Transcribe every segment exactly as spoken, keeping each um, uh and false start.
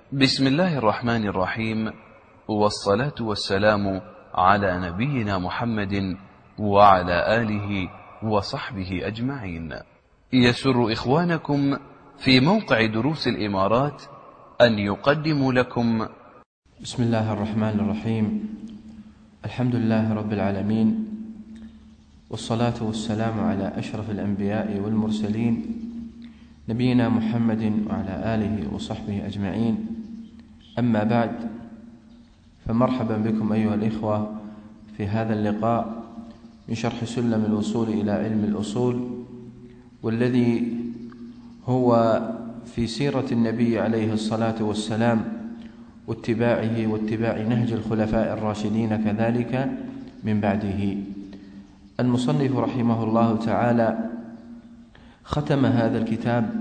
بسم الله الرحمن الرحيم، والصلاة والسلام على نبينا محمد وعلى آله وصحبه أجمعين. يسر إخوانكم في موقع دروس الإمارات أن يقدموا لكم بسم الله الرحمن الرحيم. الحمد لله رب العالمين، والصلاة والسلام على أشرف الأنبياء والمرسلين نبينا محمد وعلى آله وصحبه أجمعين. أما بعد، فمرحبا بكم أيها الإخوة في هذا اللقاء من شرح سلم الوصول إلى علم الأصول، والذي هو في سيرة النبي عليه الصلاة والسلام واتباعه واتباع نهج الخلفاء الراشدين كذلك من بعده. المصنف رحمه الله تعالى ختم هذا الكتاب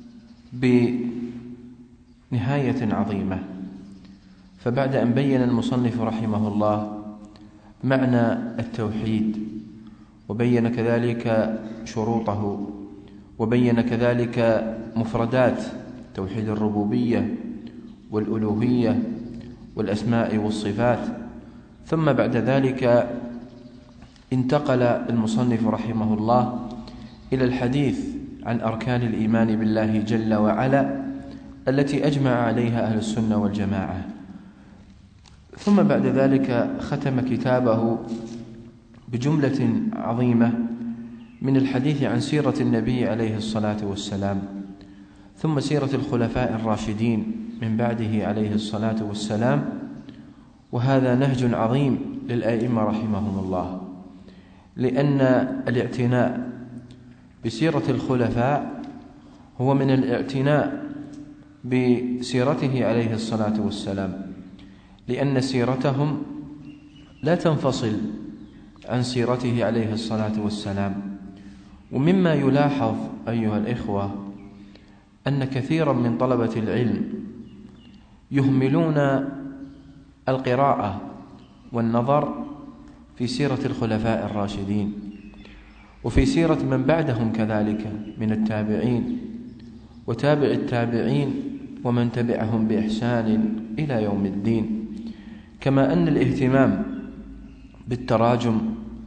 بنهاية عظيمة، فبعد أن بين المصنف رحمه الله معنى التوحيد، وبين كذلك شروطه، وبين كذلك مفردات توحيد الربوبية والألوهية والأسماء والصفات، ثم بعد ذلك انتقل المصنف رحمه الله إلى الحديث عن أركان الإيمان بالله جل وعلا التي أجمع عليها أهل السنة والجماعة. ثم بعد ذلك ختم كتابه بجملة عظيمة من الحديث عن سيرة النبي عليه الصلاة والسلام، ثم سيرة الخلفاء الراشدين من بعده عليه الصلاة والسلام. وهذا نهج عظيم للأئمة رحمهم الله، لأن الاعتناء بسيرة الخلفاء هو من الاعتناء بسيرته عليه الصلاة والسلام، لأن سيرتهم لا تنفصل عن سيرته عليه الصلاة والسلام. ومما يلاحظ أيها الإخوة أن كثيرا من طلبة العلم يهملون القراءة والنظر في سيرة الخلفاء الراشدين وفي سيرة من بعدهم كذلك من التابعين وتابع التابعين ومن تبعهم بإحسان إلى يوم الدين. كما أن الاهتمام بالتراجم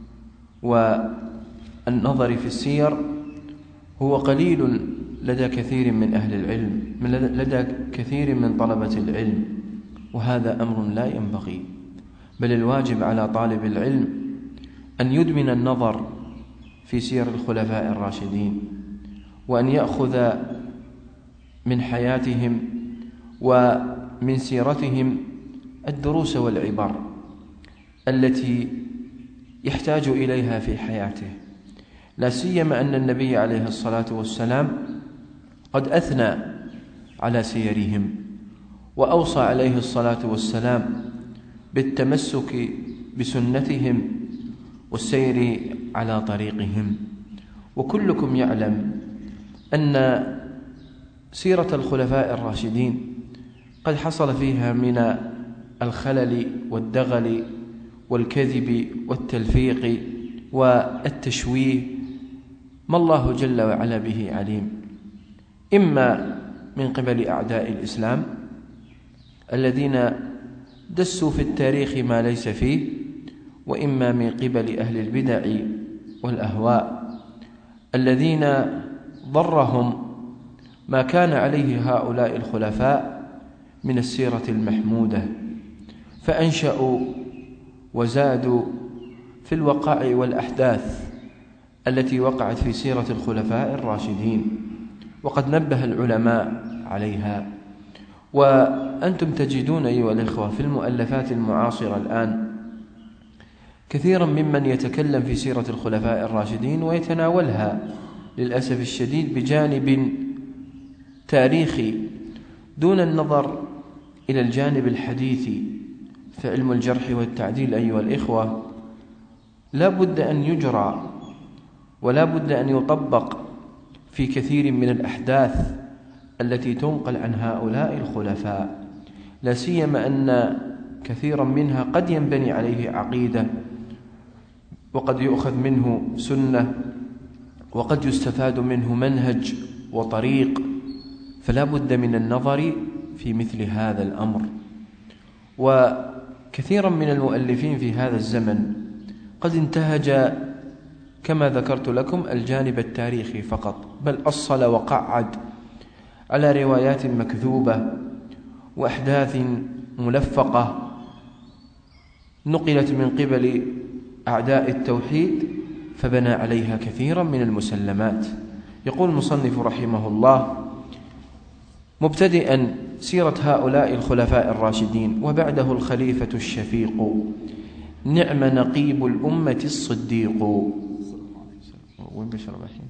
والنظر في السير هو قليل لدى كثير من أهل العلم، لدى كثير من طلبة العلم، وهذا أمر لا ينبغي، بل الواجب على طالب العلم أن يدمن النظر في سير الخلفاء الراشدين، وأن يأخذ من حياتهم ومن سيرتهم الدروس والعبر التي يحتاج إليها في حياته، لا سيما أن النبي عليه الصلاة والسلام قد أثنى على سيرهم وأوصى عليه الصلاة والسلام بالتمسك بسنتهم والسير على طريقهم. وكلكم يعلم أن سيرة الخلفاء الراشدين قد حصل فيها من الخلل والدغل والكذب والتلفيق والتشويه ما الله جل وعلا به عليم، إما من قبل أعداء الإسلام الذين دسوا في التاريخ ما ليس فيه، وإما من قبل أهل البدع والأهواء الذين ضرهم ما كان عليه هؤلاء الخلفاء من السيرة المحمودة، فأنشأوا وزادوا في الوقائع والأحداث التي وقعت في سيرة الخلفاء الراشدين، وقد نبه العلماء عليها. وأنتم تجدون أيها الإخوة في المؤلفات المعاصرة الآن كثيرا ممن يتكلم في سيرة الخلفاء الراشدين ويتناولها للأسف الشديد بجانب تاريخي دون النظر إلى الجانب الحديثي. فعلم الجرح والتعديل أيها الإخوة لا بد أن يجرى ولا بد أن يطبق في كثير من الأحداث التي تنقل عن هؤلاء الخلفاء، لا سيما أن كثيرا منها قد ينبني عليه عقيدة، وقد يؤخذ منه سنة، وقد يستفاد منه منهج وطريق، فلا بد من النظر في مثل هذا الأمر. وكثيرا من المؤلفين في هذا الزمن قد انتهج كما ذكرت لكم الجانب التاريخي فقط، بل أصل وقعد على روايات مكذوبة وأحداث ملفقة نقلت من قبل أعداء التوحيد، فبنى عليها كثيرا من المسلمات. يقول المصنف رحمه الله مبتدئا سيرة هؤلاء الخلفاء الراشدين: وبعده الخليفة الشفيق، نعم نقيب الأمة الصديق. وين بشرب الحين؟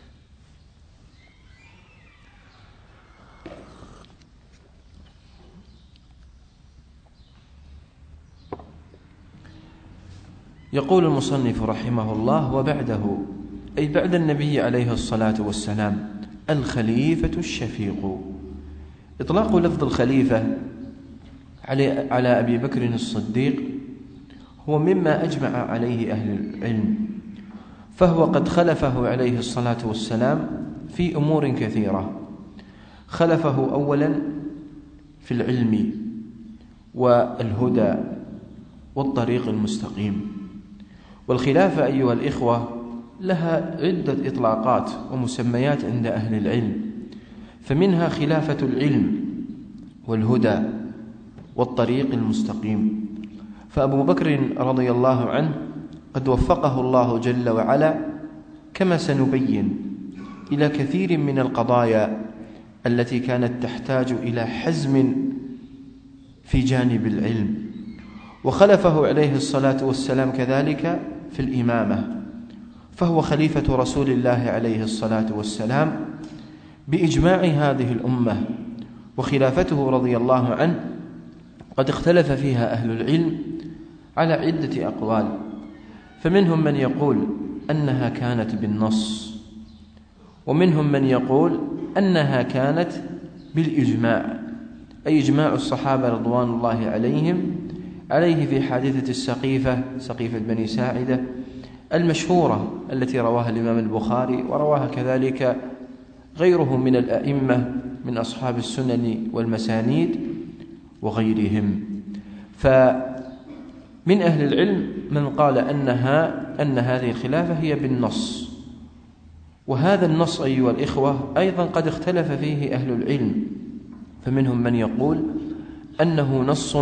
يقول المصنف رحمه الله: وبعده أي بعد النبي عليه الصلاة والسلام الخليفة الشفيق. إطلاق لفظ الخليفة على أبي بكر الصديق هو مما أجمع عليه أهل العلم، فهو قد خلفه عليه الصلاة والسلام في أمور كثيرة. خلفه أولا في العلم والهدى والطريق المستقيم. والخلافة أيها الإخوة لها عدة إطلاقات ومسميات عند أهل العلم، فمنها خلافة العلم والهدى والطريق المستقيم. فأبو بكر رضي الله عنه قد وفقه الله جل وعلا كما سنبين إلى كثير من القضايا التي كانت تحتاج إلى حزم في جانب العلم. وخلفه عليه الصلاة والسلام كذلك في الإمامة، فهو خليفة رسول الله عليه الصلاة والسلام بإجماع هذه الأمة. وخلافته رضي الله عنه قد اختلف فيها أهل العلم على عدة أقوال، فمنهم من يقول أنها كانت بالنص، ومنهم من يقول أنها كانت بالإجماع، أي إجماع الصحابة رضوان الله عليهم عليه في حادثة السقيفة، سقيفة بني ساعدة المشهورة التي رواها الإمام البخاري ورواها كذلك غيره من الأئمة من أصحاب السنن والمسانيد وغيرهم. فمن أهل العلم من قال أنها أن هذه الخلافة هي بالنص، وهذا النص أيها الإخوة أيضا قد اختلف فيه أهل العلم، فمنهم من يقول أنه نص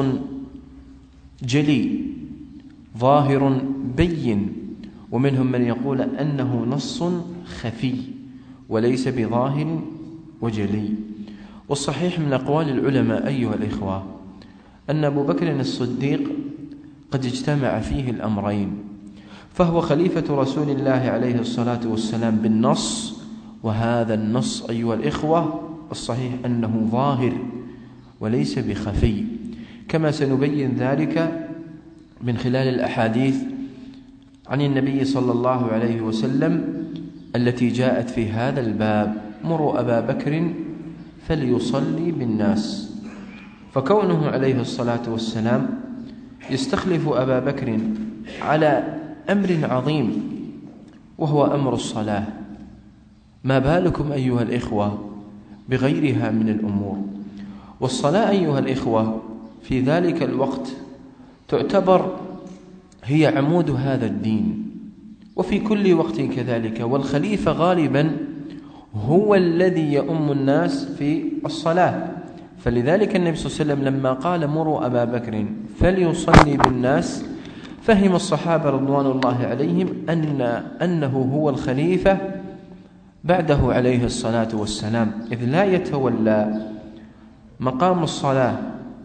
جلي ظاهر بين، ومنهم من يقول أنه نص خفي وليس بظاهر وجلي. والصحيح من أقوال العلماء أيها الإخوة أن أبو بكر الصديق قد اجتمع فيه الأمرين، فهو خليفة رسول الله عليه الصلاة والسلام بالنص، وهذا النص أيها الإخوة الصحيح أنه ظاهر وليس بخفي، كما سنبين ذلك من خلال الأحاديث عن النبي صلى الله عليه وسلم التي جاءت في هذا الباب: مروا أبا بكر فليصلي بالناس. فكونه عليه الصلاة والسلام يستخلف أبا بكر على أمر عظيم وهو أمر الصلاة، ما بالكم أيها الإخوة بغيرها من الأمور؟ والصلاة أيها الإخوة في ذلك الوقت تعتبر هي عمود هذا الدين، وفي كل وقت كذلك. والخليفة غالبا هو الذي يؤم الناس في الصلاة، فلذلك النبي صلى الله عليه وسلم لما قال مروا أبا بكر فليصلي بالناس فهم الصحابة رضوان الله عليهم أن أنه هو الخليفة بعده عليه الصلاة والسلام، إذ لا يتولى مقام الصلاة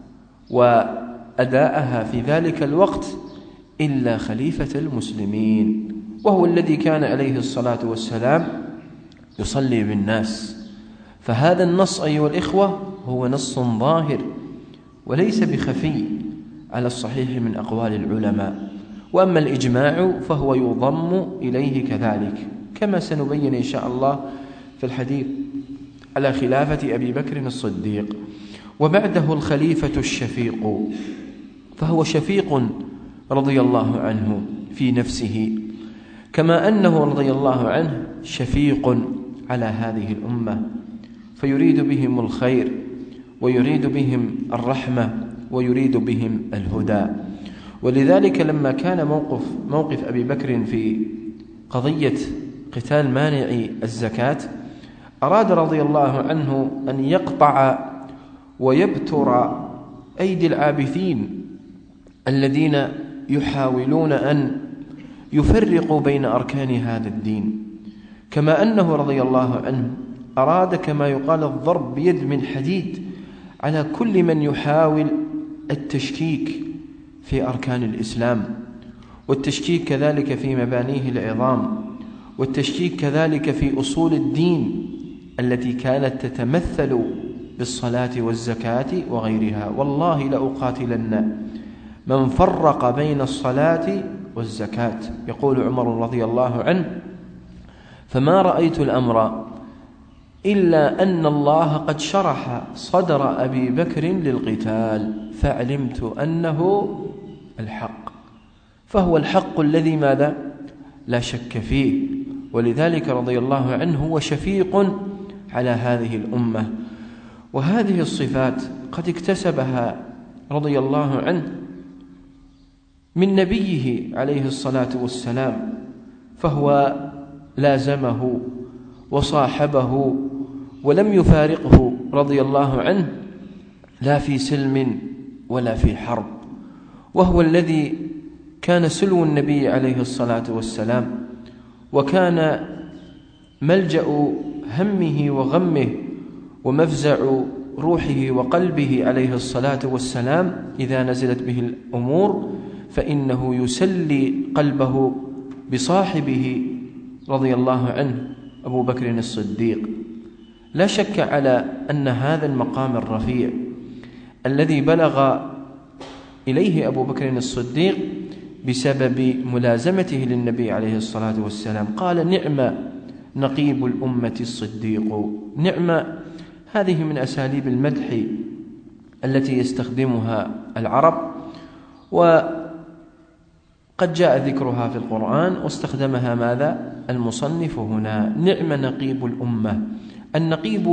وأداءها في ذلك الوقت إلا خليفة المسلمين، وهو الذي كان عليه الصلاة والسلام يصلي بالناس. فهذا النص أيها الإخوة هو نص ظاهر وليس بخفي على الصحيح من أقوال العلماء. وأما الإجماع فهو يضم إليه كذلك، كما سنبين إن شاء الله في الحديث على خلافة أبي بكر الصديق. وبعده الخليفة الشفيق، فهو شفيق رضي الله عنه في نفسه، كما أنه رضي الله عنه شفيق على هذه الأمة، فيريد بهم الخير ويريد بهم الرحمة ويريد بهم الهدى. ولذلك لما كان موقف موقف أبي بكر في قضية قتال مانعي الزكاة أراد رضي الله عنه أن يقطع ويبتر أيدي العابثين الذين يحاولون أن يفرقوا بين أركان هذا الدين، كما أنه رضي الله عنه أراد كما يقال الضرب بيد من حديد على كل من يحاول التشكيك في أركان الإسلام، والتشكيك كذلك في مبانيه العظام، والتشكيك كذلك في أصول الدين التي كانت تتمثل بالصلاة والزكاة وغيرها. والله لأقاتلن من فرق بين الصلاة والزكاة. يقول عمر رضي الله عنه: فما رأيت الأمر إلا أن الله قد شرح صدر أبي بكر للقتال فعلمت أنه الحق، فهو الحق الذي ماذا؟ لا شك فيه. ولذلك رضي الله عنه هو شفيق على هذه الأمة. وهذه الصفات قد اكتسبها رضي الله عنه من نبيه عليه الصلاة والسلام، فهو لازمه وصاحبه ولم يفارقه رضي الله عنه لا في سلم ولا في حرب، وهو الذي كان سلو النبي عليه الصلاة والسلام، وكان ملجأ همه وغمه ومفزع روحه وقلبه عليه الصلاة والسلام. إذا نزلت به الأمور فإنه يسلي قلبه بصاحبه رضي الله عنه أبو بكر الصديق. لا شك على أن هذا المقام الرفيع الذي بلغ إليه أبو بكر الصديق بسبب ملازمته للنبي عليه الصلاة والسلام. قال: نعم نقيب الأمة الصديق. نعم هذه من أساليب المدح التي يستخدمها العرب، وقد جاء ذكرها في القرآن واستخدمها ماذا؟ المصنف هنا. نعم نقيب الأمة. النقيب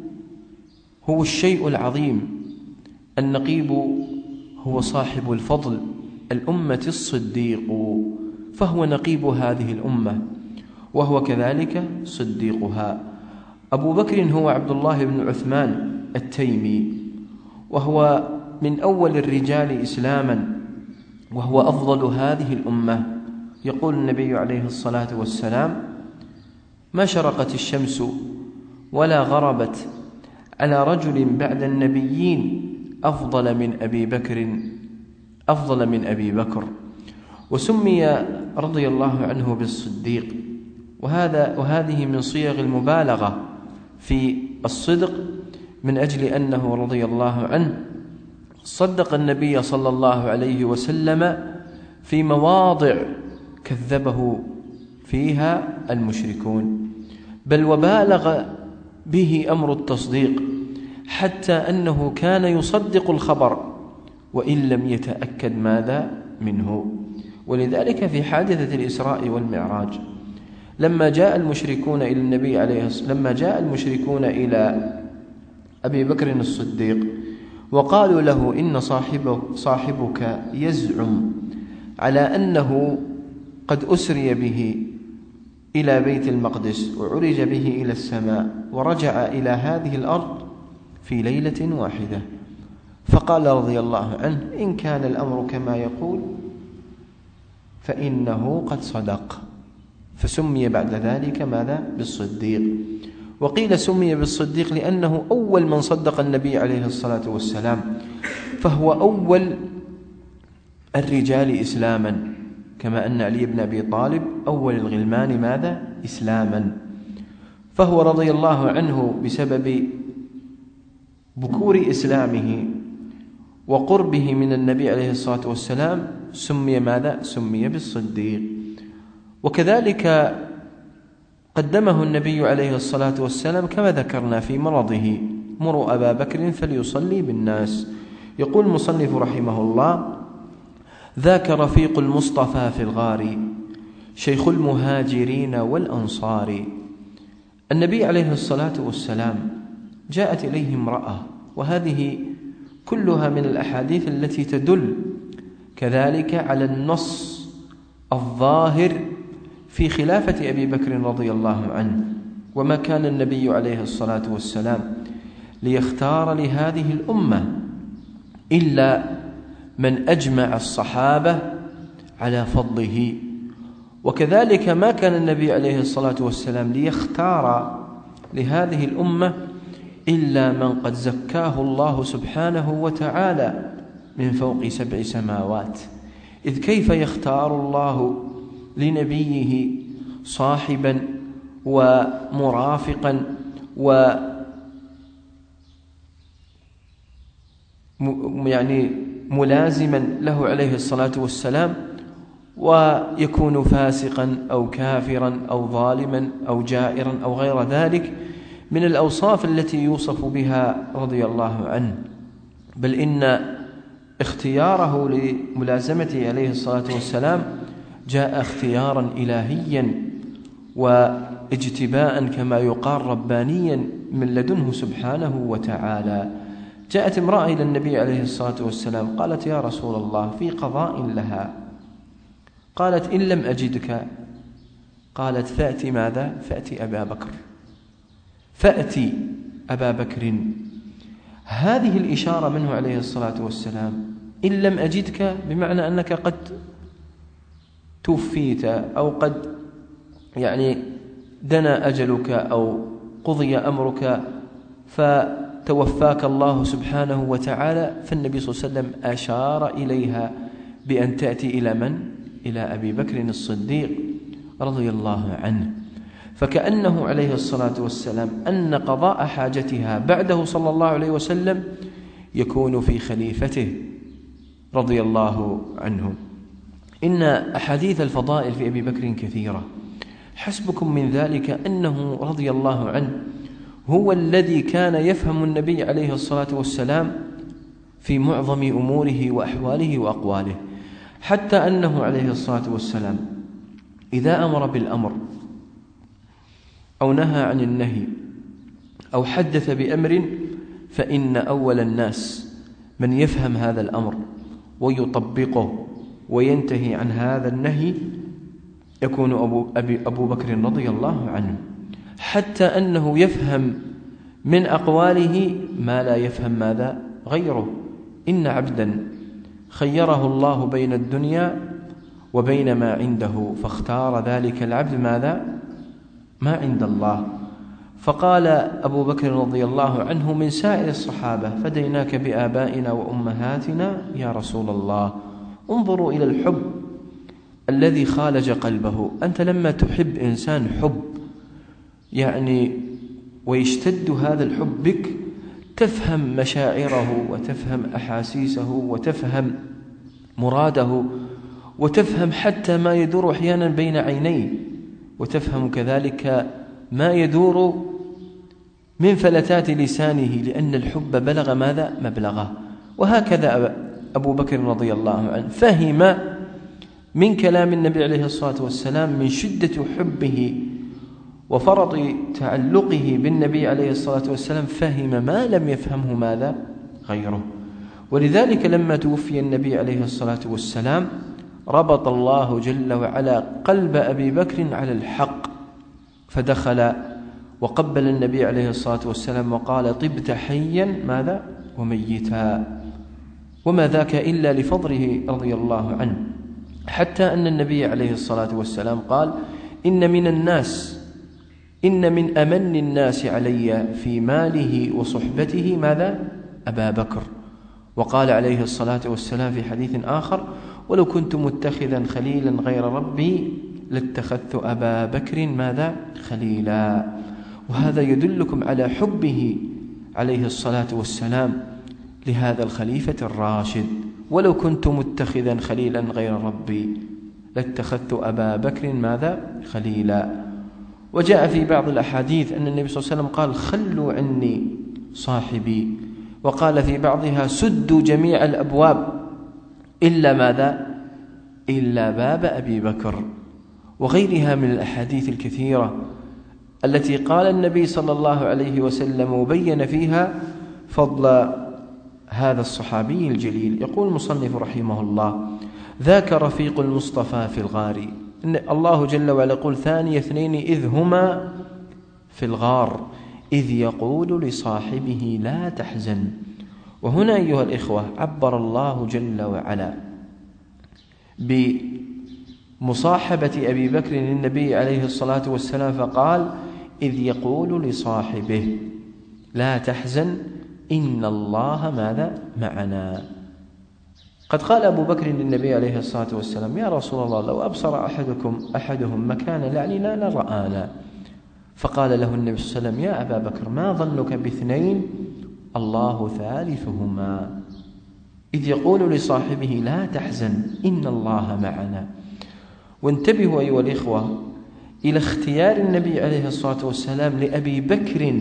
هو الشيء العظيم، النقيب هو صاحب الفضل، الأمة الصديق، فهو نقيب هذه الأمة وهو كذلك صديقها. أبو بكر هو عبد الله بن عثمان التيمي، وهو من أول الرجال إسلاما، وهو أفضل هذه الأمة. يقول النبي عليه الصلاة والسلام: ما شرقت الشمس ولا غربت على رجل بعد النبيين أفضل من أبي بكر أفضل من أبي بكر. وسمي رضي الله عنه بالصديق، وهذا وهذه من صيغ المبالغة في الصدق، من أجل أنه رضي الله عنه صدق النبي صلى الله عليه وسلم في مواضع كذبه فيها المشركون، بل وبالغ به أمر التصديق، حتى أنه كان يصدق الخبر وإن لم يتأكد ماذا منه. ولذلك في حادثة الإسراء والمعراج لما جاء المشركون إلى النبي عليه لما جاء المشركون إلى أبي بكر الصديق وقالوا له: إن صاحبك, صاحبك يزعم على أنه قد أسري به إلى بيت المقدس وعرج به إلى السماء ورجع إلى هذه الأرض في ليلة واحدة. فقال رضي الله عنه: إن كان الأمر كما يقول فإنه قد صدق. فسمي بعد ذلك ماذا؟ بالصديق. وقيل سمي بالصديق لأنه أول من صدق النبي عليه الصلاة والسلام، فهو أول الرجال إسلاما، كما أن علي بن أبي طالب أول الغلمان ماذا؟ إسلاما. فهو رضي الله عنه بسبب بكور إسلامه وقربه من النبي عليه الصلاة والسلام سمي ماذا؟ سمي بالصديق. وكذلك قدمه النبي عليه الصلاة والسلام كما ذكرنا في مرضه: مروا أبا بكر فليصلي بالناس. يقول المصنف رحمه الله: ذاك رفيق المصطفى في الغار شيخ المهاجرين والأنصار. النبي عليه الصلاة والسلام جاءت إليه امرأة وهذه كلها من الأحاديث التي تدل كذلك على النص الظاهر في خلافة أبي بكر رضي الله عنه. وما كان النبي عليه الصلاة والسلام ليختار لهذه الأمة إلا من أجمع الصحابة على فضله، وكذلك ما كان النبي عليه الصلاة والسلام ليختار لهذه الأمة إلا من قد زكاه الله سبحانه وتعالى من فوق سبع سماوات. إذ كيف يختار الله لنبيه صاحبا ومرافقا و يعني ملازما له عليه الصلاة والسلام، ويكون فاسقا أو كافرا أو ظالما أو جائرا أو غير ذلك من الأوصاف التي يوصف بها رضي الله عنه؟ بل إن اختياره لملازمته عليه الصلاة والسلام جاء اختيارا إلهيا واجتباء كما يقال ربانيا من لدنه سبحانه وتعالى. جاءت امرأة إلى النبي عليه الصلاة والسلام قالت: يا رسول الله، في قضاء لها. قالت: إن لم أجدك. قالت: فأتي ماذا؟ فأتي أبا بكر، فأتي أبا بكر. هذه الإشارة منه عليه الصلاة والسلام، إن لم أجدك بمعنى أنك قد توفيت أو قد يعني دنا أجلك أو قضي أمرك فتوفاك الله سبحانه وتعالى. فالنبي صلى الله عليه وسلم أشار إليها بأن تأتي إلى من؟ إلى أبي بكر الصديق رضي الله عنه. فكأنه عليه الصلاة والسلام أن قضاء حاجتها بعده صلى الله عليه وسلم يكون في خليفته رضي الله عنه. إن أحاديث الفضائل في أبي بكر كثيرة، حسبكم من ذلك أنه رضي الله عنه هو الذي كان يفهم النبي عليه الصلاة والسلام في معظم أموره وأحواله وأقواله، حتى أنه عليه الصلاة والسلام إذا أمر بالأمر أو نهى عن النهي أو حدث بأمر فإن أول الناس من يفهم هذا الأمر ويطبقه وينتهي عن هذا النهي يكون أبو, أبي أبو بكر رضي الله عنه، حتى أنه يفهم من أقواله ما لا يفهم ماذا غيره. إن عبدا خيره الله بين الدنيا وبين ما عنده فاختار ذلك العبد ماذا؟ ما عند الله. فقال أبو بكر رضي الله عنه من سائر الصحابة: فديناك بآبائنا وأمهاتنا يا رسول الله. انظروا إلى الحب الذي خالج قلبه. أنت لما تحب إنسان حب يعني ويشتد هذا الحب بك تفهم مشاعره وتفهم أحاسيسه وتفهم مراده وتفهم حتى ما يدور أحيانا بين عينيه، وتفهم كذلك ما يدور من فلتات لسانه، لأن الحب بلغ ماذا؟ مبلغه. وهكذا أبو بكر رضي الله عنه فهم من كلام النبي عليه الصلاة والسلام من شدة حبه وفرط تعلقه بالنبي عليه الصلاة والسلام، فهم ما لم يفهمه ماذا؟ غيره. ولذلك لما توفي النبي عليه الصلاة والسلام ربط الله جل وعلا قلب أبي بكر على الحق، فدخل وقبل النبي عليه الصلاة والسلام وقال: طبت حيا ماذا؟ وميتا. وما ذاك إلا لفضله رضي الله عنه، حتى أن النبي عليه الصلاة والسلام قال: إن من الناس إن من أمن الناس علي في ماله وصحبته ماذا؟ أبا بكر. وقال عليه الصلاة والسلام في حديث آخر: ولو كنت متخذا خليلا غير ربي لاتخذت أبا بكر ماذا؟ خليلا. وهذا يدلكم على حبه عليه الصلاة والسلام لهذا الخليفة الراشد. ولو كنت متخذا خليلا غير ربي لاتخذت أبا بكر ماذا؟ خليلا. وجاء في بعض الأحاديث أن النبي صلى الله عليه وسلم قال: خلوا عني صاحبي. وقال في بعضها: سدوا جميع الأبواب إلا ماذا؟ إلا باب أبي بكر. وغيرها من الأحاديث الكثيرة التي قال النبي صلى الله عليه وسلم وبين فيها: فضل هذا الصحابي الجليل. يقول المصنف رحمه الله: ذاك رفيق المصطفى في الغار. إن الله جل وعلا يقول: ثاني اثنين إذ هما في الغار إذ يقول لصاحبه لا تحزن. وهنا أيها الإخوة عبر الله جل وعلا بمصاحبة أبي بكر للنبي عليه الصلاة والسلام فقال: إذ يقول لصاحبه لا تحزن إن الله ماذا معنا. قد قال أبو بكر للنبي عليه الصلاة والسلام: يا رسول الله، لو أبصر أحدكم أحدهم مكان لعننا لرآنا. فقال له النبي صلى الله عليه وسلم: يا أبا بكر، ما ظنك باثنين الله ثالثهما. إذ يقول لصاحبه لا تحزن إن الله معنا. وانتبهوا أيها الإخوة إلى اختيار النبي عليه الصلاة والسلام لأبي بكر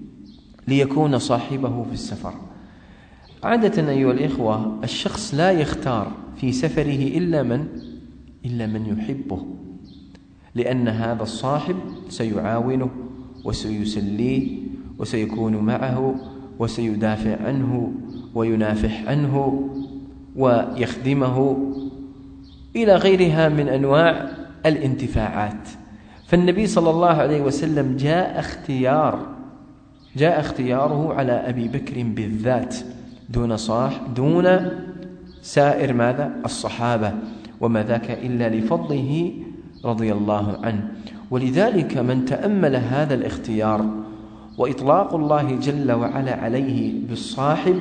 ليكون صاحبه في السفر. عادة أيها الإخوة الشخص لا يختار في سفره إلا من إلا من يحبه، لأن هذا الصاحب سيعاونه وسيسليه وسيكون معه وسيدافع عنه وينافح عنه ويخدمه إلى غيرها من أنواع الانتفاعات. فالنبي صلى الله عليه وسلم جاء اختيار جاء اختياره على أبي بكر بالذات دون صاح دون سائر ماذا الصحابة، وما ذاك إلا لفضله رضي الله عنه. ولذلك من تأمل هذا الاختيار وإطلاق الله جل وعلا عليه بالصاحب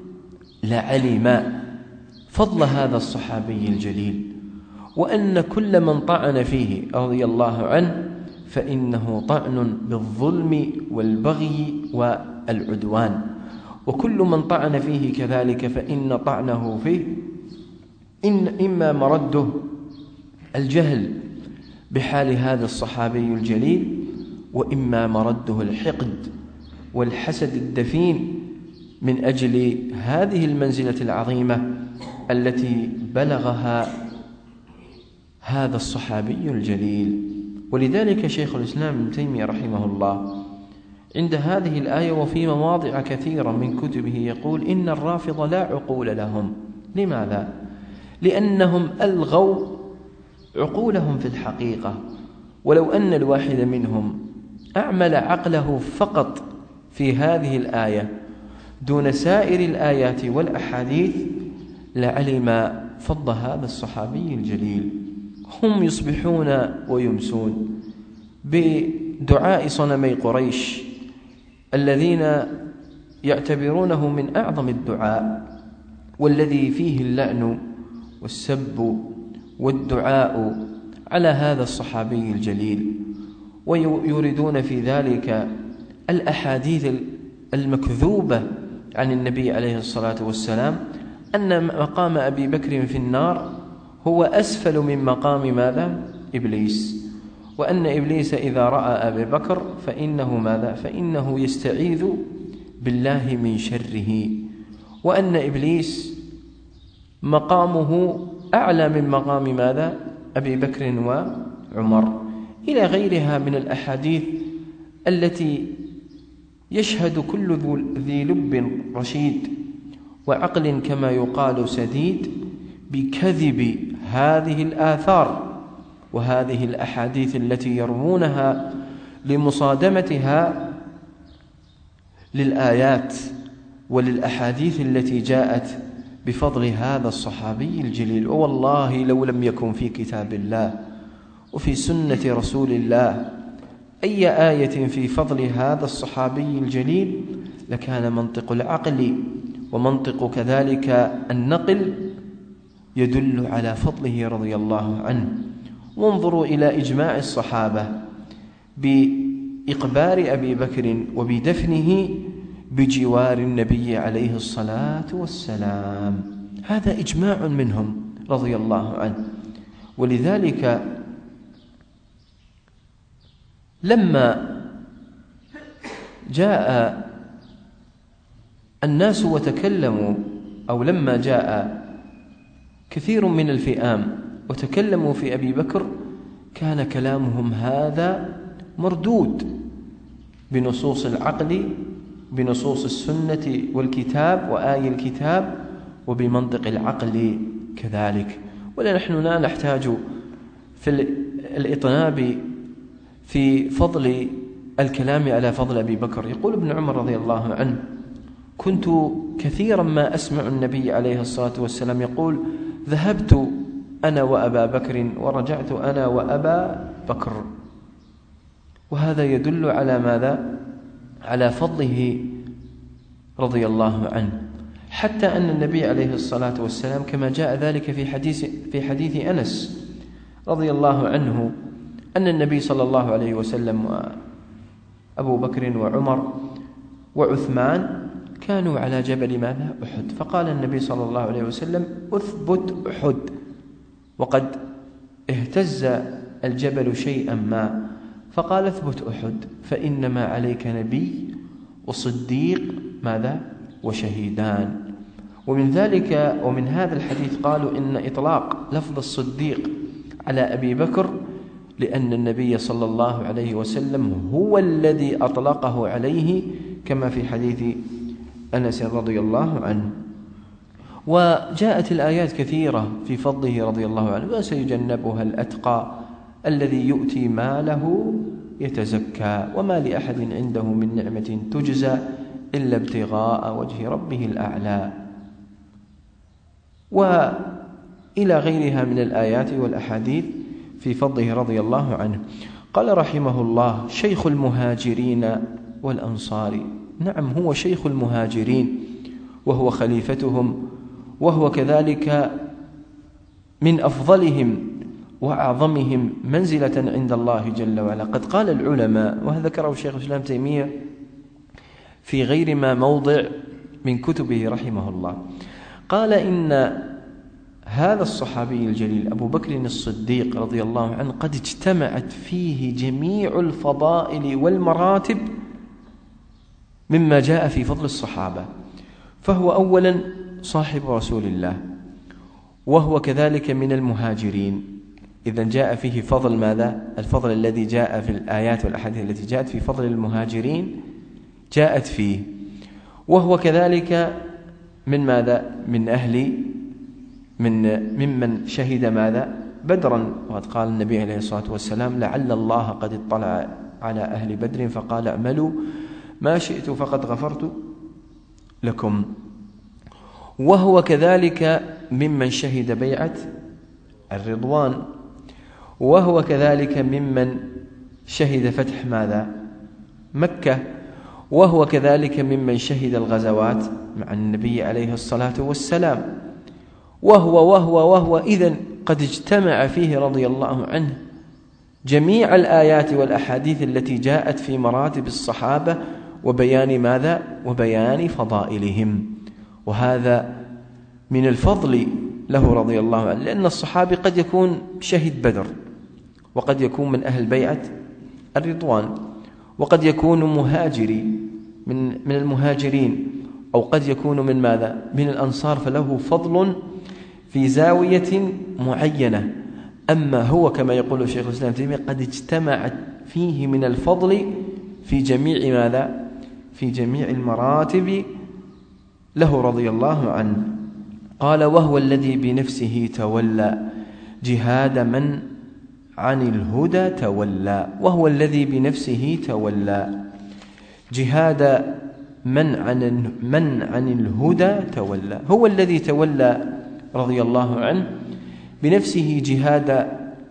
لعلم فضل هذا الصحابي الجليل، وأن كل من طعن فيه رضي الله عنه فإنه طعن بالظلم والبغي والعدوان، وكل من طعن فيه كذلك فإن طعنه فيه إن إما مرده الجهل بحال هذا الصحابي الجليل، وإما مرده الحقد والحسد الدفين من أجل هذه المنزلة العظيمة التي بلغها هذا الصحابي الجليل. ولذلك شيخ الإسلام ابن تيمية رحمه الله عند هذه الآية وفي مواضع كثيرة من كتبه يقول: إن الرافضة لا عقول لهم. لماذا؟ لأنهم ألغوا عقولهم في الحقيقة، ولو أن الواحد منهم أعمل عقله فقط في هذه الآية دون سائر الآيات والأحاديث لعلم فضل هذا الصحابي الجليل. هم يصبحون ويمسون بدعاء صنمي قريش الذين يعتبرونه من أعظم الدعاء، والذي فيه اللعن والسب والدعاء على هذا الصحابي الجليل، ويريدون في ذلك الأحاديث المكذوبة عن النبي عليه الصلاة والسلام أن مقام أبي بكر في النار هو أسفل من مقام ماذا؟ إبليس، وأن إبليس إذا رأى أبي بكر فإنه ماذا؟ فإنه يستعيذ بالله من شره، وأن إبليس مقامه أعلى من مقام ماذا؟ أبي بكر وعمر، إلى غيرها من الأحاديث التي يشهد كل ذي لب رشيد وعقل كما يقال سديد بكذب هذه الآثار وهذه الأحاديث التي يروونها لمصادمتها للآيات وللأحاديث التي جاءت بفضل هذا الصحابي الجليل. ووالله لو لم يكن في كتاب الله وفي سنة رسول الله أي آية في فضل هذا الصحابي الجليل لكان منطق العقل ومنطق كذلك النقل يدل على فضله رضي الله عنه. وانظروا إلى إجماع الصحابة بإقبار أبي بكر وبدفنه بجوار النبي عليه الصلاة والسلام، هذا إجماع منهم رضي الله عنه. ولذلك لما جاء الناس وتكلموا، أو لما جاء كثير من الفئام وتكلموا في أبي بكر كان كلامهم هذا مردود بنصوص العقل بنصوص السنة والكتاب وآي الكتاب وبمنطق العقل كذلك. ونحن لا نحتاج في الإطناب في فضل الكلام على فضل أبي بكر. يقول ابن عمر رضي الله عنه: كنت كثيرا ما أسمع النبي عليه الصلاة والسلام يقول: ذهبت أنا وأبا بكر ورجعت أنا وأبا بكر. وهذا يدل على ماذا؟ على فضله رضي الله عنه، حتى أن النبي عليه الصلاة والسلام كما جاء ذلك في حديث في حديث أنس رضي الله عنه أن النبي صلى الله عليه وسلم وأبو بكر وعمر وعثمان كانوا على جبل ماذا؟ أحد، فقال النبي صلى الله عليه وسلم: أثبت أحد. وقد اهتز الجبل شيئا ما، فقال: اثبت أحد فإنما عليك نبي وصديق ماذا؟ وشهيدان. ومن ذلك ومن هذا الحديث قالوا إن إطلاق لفظ الصديق على أبي بكر لأن النبي صلى الله عليه وسلم هو الذي أطلقه عليه، كما في حديث أنس رضي الله عنه. وجاءت الآيات كثيرة في فضله رضي الله عنه: وسيجنبها الأتقى الذي يؤتي ماله يتزكى وما لأحد عنده من نعمة تجزى إلا ابتغاء وجه ربه الأعلى، وإلى غيرها من الآيات والأحاديث في فضله رضي الله عنه. قال رحمه الله: شيخ المهاجرين والأنصار. نعم، هو شيخ المهاجرين وهو خليفتهم، وهو كذلك من أفضلهم وأعظمهم منزلة عند الله جل وعلا. قد قال العلماء، وهذا ذكره الشيخ الإسلام تيمية في غير ما موضع من كتبه رحمه الله، قال إن هذا الصحابي الجليل أبو بكر الصديق رضي الله عنه قد اجتمعت فيه جميع الفضائل والمراتب مما جاء في فضل الصحابة. فهو أولا صاحب رسول الله، وهو كذلك من المهاجرين، إذن جاء فيه فضل ماذا؟ الفضل الذي جاء في الآيات والأحاديث التي جاءت في فضل المهاجرين جاءت فيه. وهو كذلك من ماذا؟ من أهل من ممن شهد ماذا؟ بدرا. وقد قال النبي عليه الصلاة والسلام: لعل الله قد اطلع على أهل بدر فقال: اعملوا ما شئت فقد غفرت لكم. وهو كذلك ممن شهد بيعة الرضوان، وهو كذلك ممن شهد فتح ماذا؟ مكة، وهو كذلك ممن شهد الغزوات مع النبي عليه الصلاة والسلام. وهو وهو وهو إذن قد اجتمع فيه رضي الله عنه جميع الآيات والأحاديث التي جاءت في مراتب الصحابة وبيان ماذا؟ وبيان فضائلهم. وهذا من الفضل له رضي الله عنه، لأن الصحابي قد يكون شهد بدر، وقد يكون من أهل بيعة الرضوان، وقد يكون مهاجري من من المهاجرين، أو قد يكون من ماذا؟ من الأنصار، فله فضل في زاوية معينة. أما هو كما يقول الشيخ الإسلام تيمية قد اجتمعت فيه من الفضل في جميع ماذا؟ في جميع المراتب له رضي الله عنه. قال: وهو الذي بنفسه تولى جهاد من عن الهدى تولى. وهو الذي بنفسه تولى جهاد من عن من عن الهدى تولى. هو الذي تولى رضي الله عنه بنفسه جهاد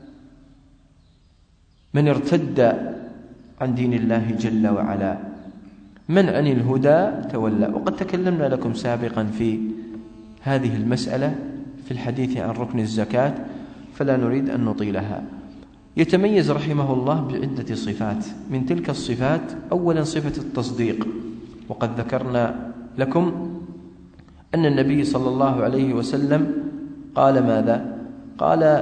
من ارتد عن دين الله جل وعلا. من عن الهدى تولى. وقد تكلمنا لكم سابقا في هذه المسألة في الحديث عن ركن الزكاة، فلا نريد أن نطيلها. يتميز رحمه الله بعدة صفات. من تلك الصفات أولا صفة التصديق، وقد ذكرنا لكم أن النبي صلى الله عليه وسلم قال ماذا؟ قال: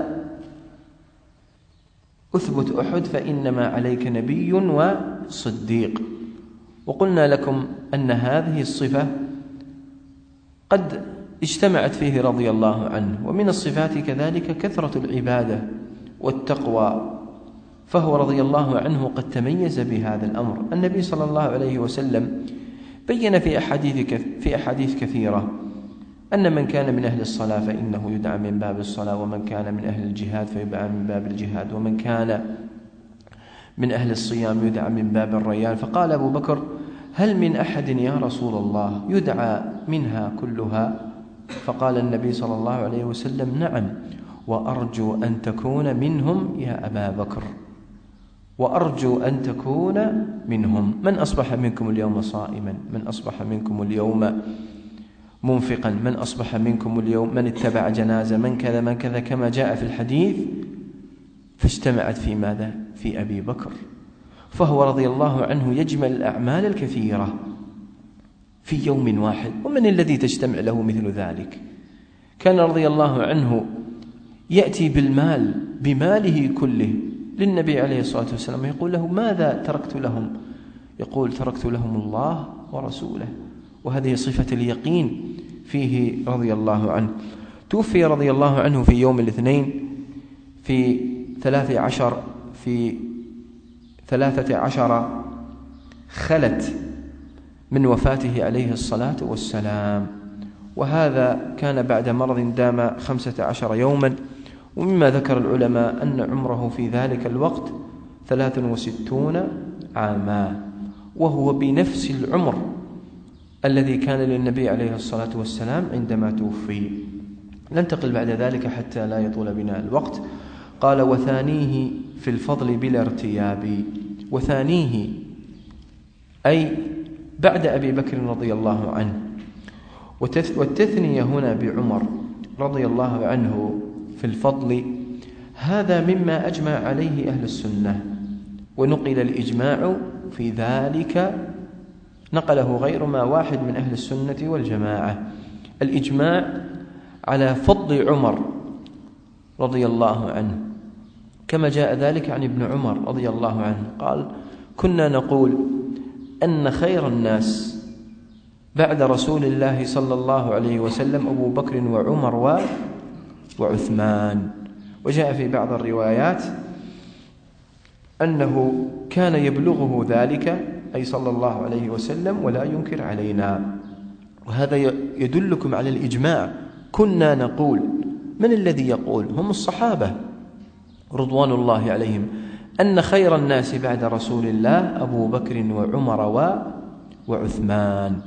أثبت أحد فإنما عليك نبي وصديق. وقلنا لكم أن هذه الصفة قد اجتمعت فيه رضي الله عنه. ومن الصفات كذلك كثرة العبادة والتقوى، فهو رضي الله عنه قد تميز بهذا الأمر. النبي صلى الله عليه وسلم بين في أحاديث في أحاديث كثيرة أن من كان من أهل الصلاة فإنه يدعى من باب الصلاة، ومن كان من أهل الجهاد فيدعى من باب الجهاد، ومن كان من أهل الصيام يدعى من باب الريان. فقال أبو بكر: هل من أحد يا رسول الله يدعى منها كلها؟ فقال النبي صلى الله عليه وسلم: نعم، وأرجو أن تكون منهم يا أبا بكر، وأرجو أن تكون منهم. من أصبح منكم اليوم صائما، من أصبح منكم اليوم منفقا، من أصبح منكم اليوم من اتبع جنازة، من كذا من كذا، كما جاء في الحديث. فاجتمعت في ماذا؟ في أبي بكر. فهو رضي الله عنه يجمل الأعمال الكثيرة في يوم واحد، ومن الذي تجتمع له مثل ذلك؟ كان رضي الله عنه يأتي بالمال بماله كله للنبي عليه الصلاة والسلام، يقول له: ماذا تركت لهم؟ يقول: تركت لهم الله ورسوله. وهذه صفة اليقين فيه رضي الله عنه. توفي رضي الله عنه في يوم الاثنين في ثلاثة عشر في ثلاثة عشر خلت من وفاته عليه الصلاة والسلام، وهذا كان بعد مرض دام خمسة عشر يوما. ومما ذكر العلماء أن عمره في ذلك الوقت ثلاث وستون عاما، وهو بنفس العمر الذي كان للنبي عليه الصلاة والسلام عندما توفي. ننتقل بعد ذلك حتى لا يطول بنا الوقت. قال: وثانيه في الفضل بلا ارتياب. وثانيه أي بعد أبي بكر رضي الله عنه، والتثنية هنا بعمر رضي الله عنه في الفضل، هذا مما أجمع عليه أهل السنة، ونقل الإجماع في ذلك، نقله غير ما واحد من أهل السنة والجماعة، الإجماع على فضل عمر رضي الله عنه، كما جاء ذلك عن ابن عمر رضي الله عنه قال: كنا نقول أن خير الناس بعد رسول الله صلى الله عليه وسلم أبو بكر وعمر وعثمان. وجاء في بعض الروايات أنه كان يبلغه ذلك، أي صلى الله عليه وسلم، ولا ينكر علينا. وهذا يدلكم على الإجماع. كنا نقول، من الذي يقول؟ هم الصحابة رضوان الله عليهم، أن خير الناس بعد رسول الله أبو بكر وعمر وعثمان.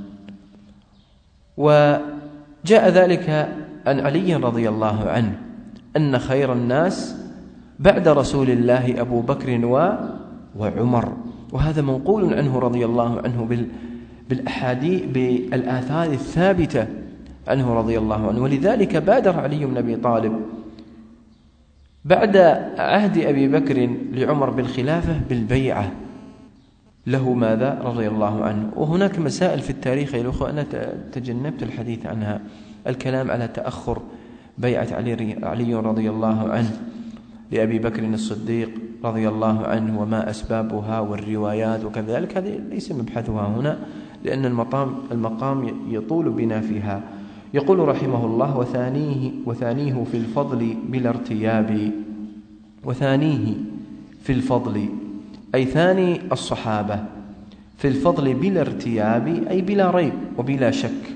وجاء ذلك عن علي رضي الله عنه أن خير الناس بعد رسول الله أبو بكر وعمر، وهذا منقول عنه رضي الله عنه بالأحاديث بالآثار الثابتة عنه رضي الله عنه. ولذلك بادر علي بن أبي طالب بعد عهد أبي بكر لعمر بالخلافة بالبيعة له ماذا رضي الله عنه. وهناك مسائل في التاريخ يا الأخوة أنا تجنبت الحديث عنها، الكلام على تأخر بيعة علي, علي رضي الله عنه لأبي بكر الصديق رضي الله عنه وما أسبابها والروايات وكذلك، هذه ليس مبحثها هنا لأن المقام, المقام يطول بنا فيها. يقول رحمه الله: وثانيه, وثانيه في الفضل بلا ارتياب. وثانيه في الفضل أي ثاني الصحابة في الفضل بلا ارتياب أي بلا ريب وبلا شك.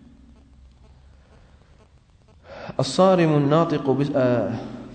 الصارم الناطق ب... آه...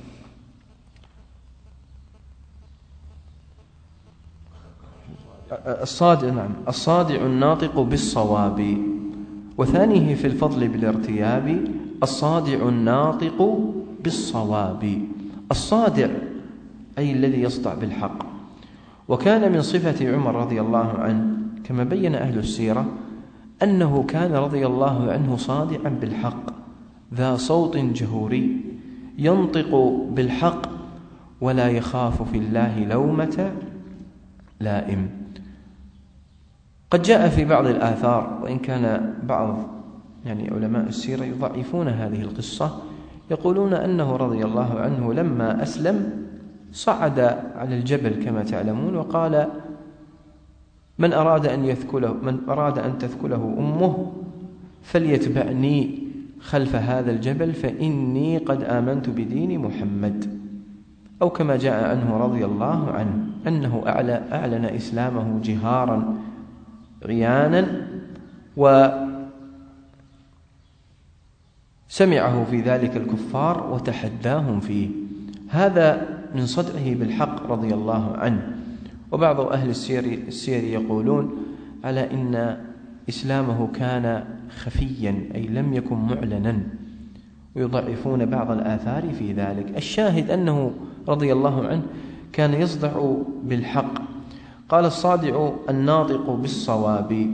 الصادع نعم الصادع الناطق بالصواب. وثانيه في الفضل بالارتياب الصادع الناطق بالصواب. الصادع أي الذي يصدع بالحق. وكان من صفة عمر رضي الله عنه كما بين أهل السيرة أنه كان رضي الله عنه صادعا بالحق، ذا صوت جهوري ينطق بالحق ولا يخاف في الله لومة لائم. قد جاء في بعض الآثار، وإن كان بعض يعني علماء السيرة يضعفون هذه القصة، يقولون أنه رضي الله عنه لما أسلم صعد على الجبل كما تعلمون وقال: من أراد أن يثكله من أراد أن تثكله أمه فليتبعني خلف هذا الجبل فإني قد آمنت بدين محمد. أو كما جاء عنه رضي الله عنه أنه أعلن إسلامه جهارا عيانا وسمعه في ذلك الكفار وتحداهم فيه. هذا من صدعه بالحق رضي الله عنه. وبعض أهل السير, السير يقولون على إن إسلامه كان خفيا، أي لم يكن معلنا، ويضعفون بعض الآثار في ذلك. الشاهد أنه رضي الله عنه كان يصدع بالحق. قال الصادع الناطق بالصواب.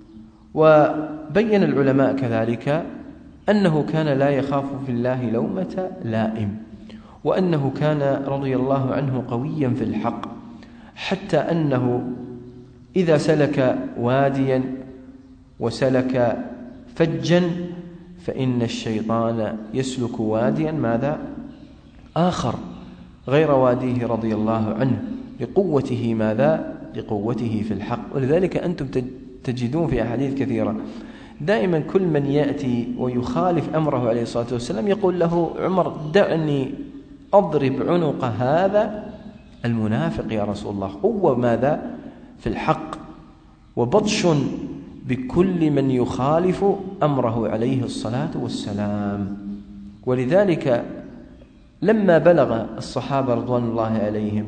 وبين العلماء كذلك أنه كان لا يخاف في الله لومة لائم، وأنه كان رضي الله عنه قويا في الحق، حتى أنه إذا سلك واديا وسلك فجا فإن الشيطان يسلك واديا ماذا آخر غير واديه رضي الله عنه، لقوته ماذا لقوته في الحق. ولذلك أنتم تجدون في أحاديث كثيرة دائما كل من يأتي ويخالف أمره عليه الصلاة والسلام يقول له عمر دعني أضرب عنق هذا المنافق يا رسول الله. قوة ماذا في الحق، وبطش بكل من يخالف أمره عليه الصلاة والسلام. ولذلك لما بلغ الصحابة رضوان الله عليهم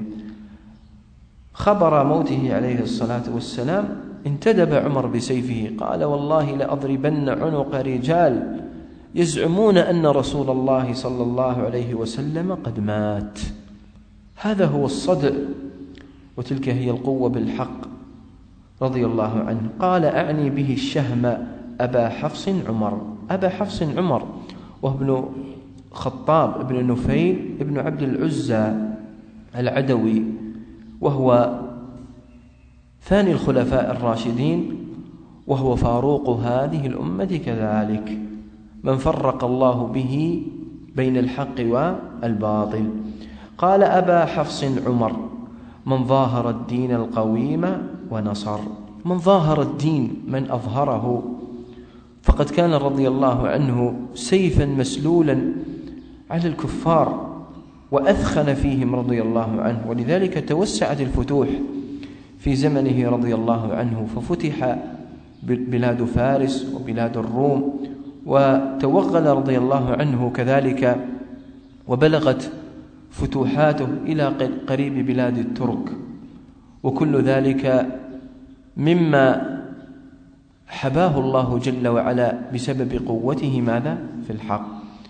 خبر موته عليه الصلاة والسلام انتدب عمر بسيفه، قال والله لأضربن عنق رجال يزعمون أن رسول الله صلى الله عليه وسلم قد مات. هذا هو الصدع، وتلك هي القوة بالحق رضي الله عنه. قال أعني به الشهم أبا حفص عمر. أبا حفص عمر وابن خطاب ابن نفيل ابن عبد العزى العدوي، وهو ثاني الخلفاء الراشدين، وهو فاروق هذه الأمة كذلك، من فرق الله به بين الحق والباطل. قال أبا حفص عمر من ظاهر الدين القويم ونصر. من ظاهر الدين من أظهره، فقد كان رضي الله عنه سيفا مسلولا على الكفار وأثخن فيهم رضي الله عنه. ولذلك توسعت الفتوح في زمنه رضي الله عنه، ففتح بلاد فارس وبلاد الروم، وتوغل رضي الله عنه كذلك، وبلغت فتوحاته إلى قريب بلاد الترك، وكل ذلك مما حباه الله جل وعلا بسبب قوته ماذا في الحق.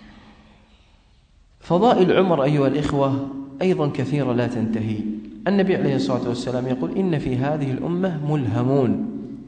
فضائل عمر أيها الإخوة أيضا كثيرة لا تنتهي. النبي عليه الصلاة والسلام يقول إن في هذه الأمة ملهمون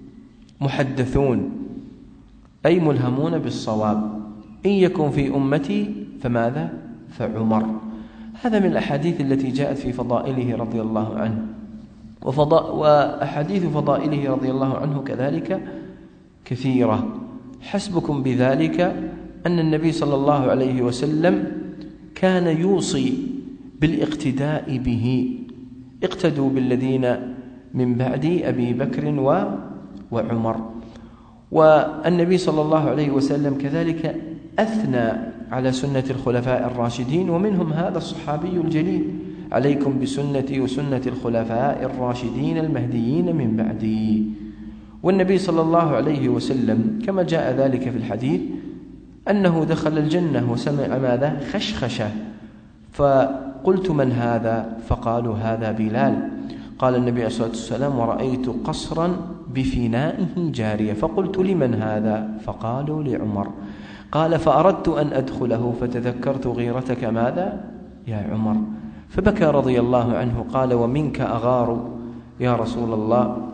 محدثون، أي ملهمون بالصواب، إن يكن في أمتي فماذا فعمر. هذا من الأحاديث التي جاءت في فضائله رضي الله عنه. وفضاء وأحاديث فضائله رضي الله عنه كذلك كثيرة. حسبكم بذلك أن النبي صلى الله عليه وسلم كان يوصي بالاقتداء به. اقتدوا بالذين من بعد أبي بكر وعمر. والنبي صلى الله عليه وسلم كذلك أثنى على سنة الخلفاء الراشدين، ومنهم هذا الصحابي الجليل: عليكم بسنتي وسنة الخلفاء الراشدين المهديين من بعدي. والنبي صلى الله عليه وسلم كما جاء ذلك في الحديث أنه دخل الجنة وسمع ماذا خشخشة، فقلت من هذا؟ فقالوا هذا بلال. قال النبي عليه الصلاة والسلام ورأيت قصرا بفنائه جارية، فقلت لمن هذا؟ فقالوا لعمر. قال فأردت أن أدخله فتذكرت غيرتك ماذا يا عمر، فبكى رضي الله عنه. قال ومنك أغار يا رسول الله.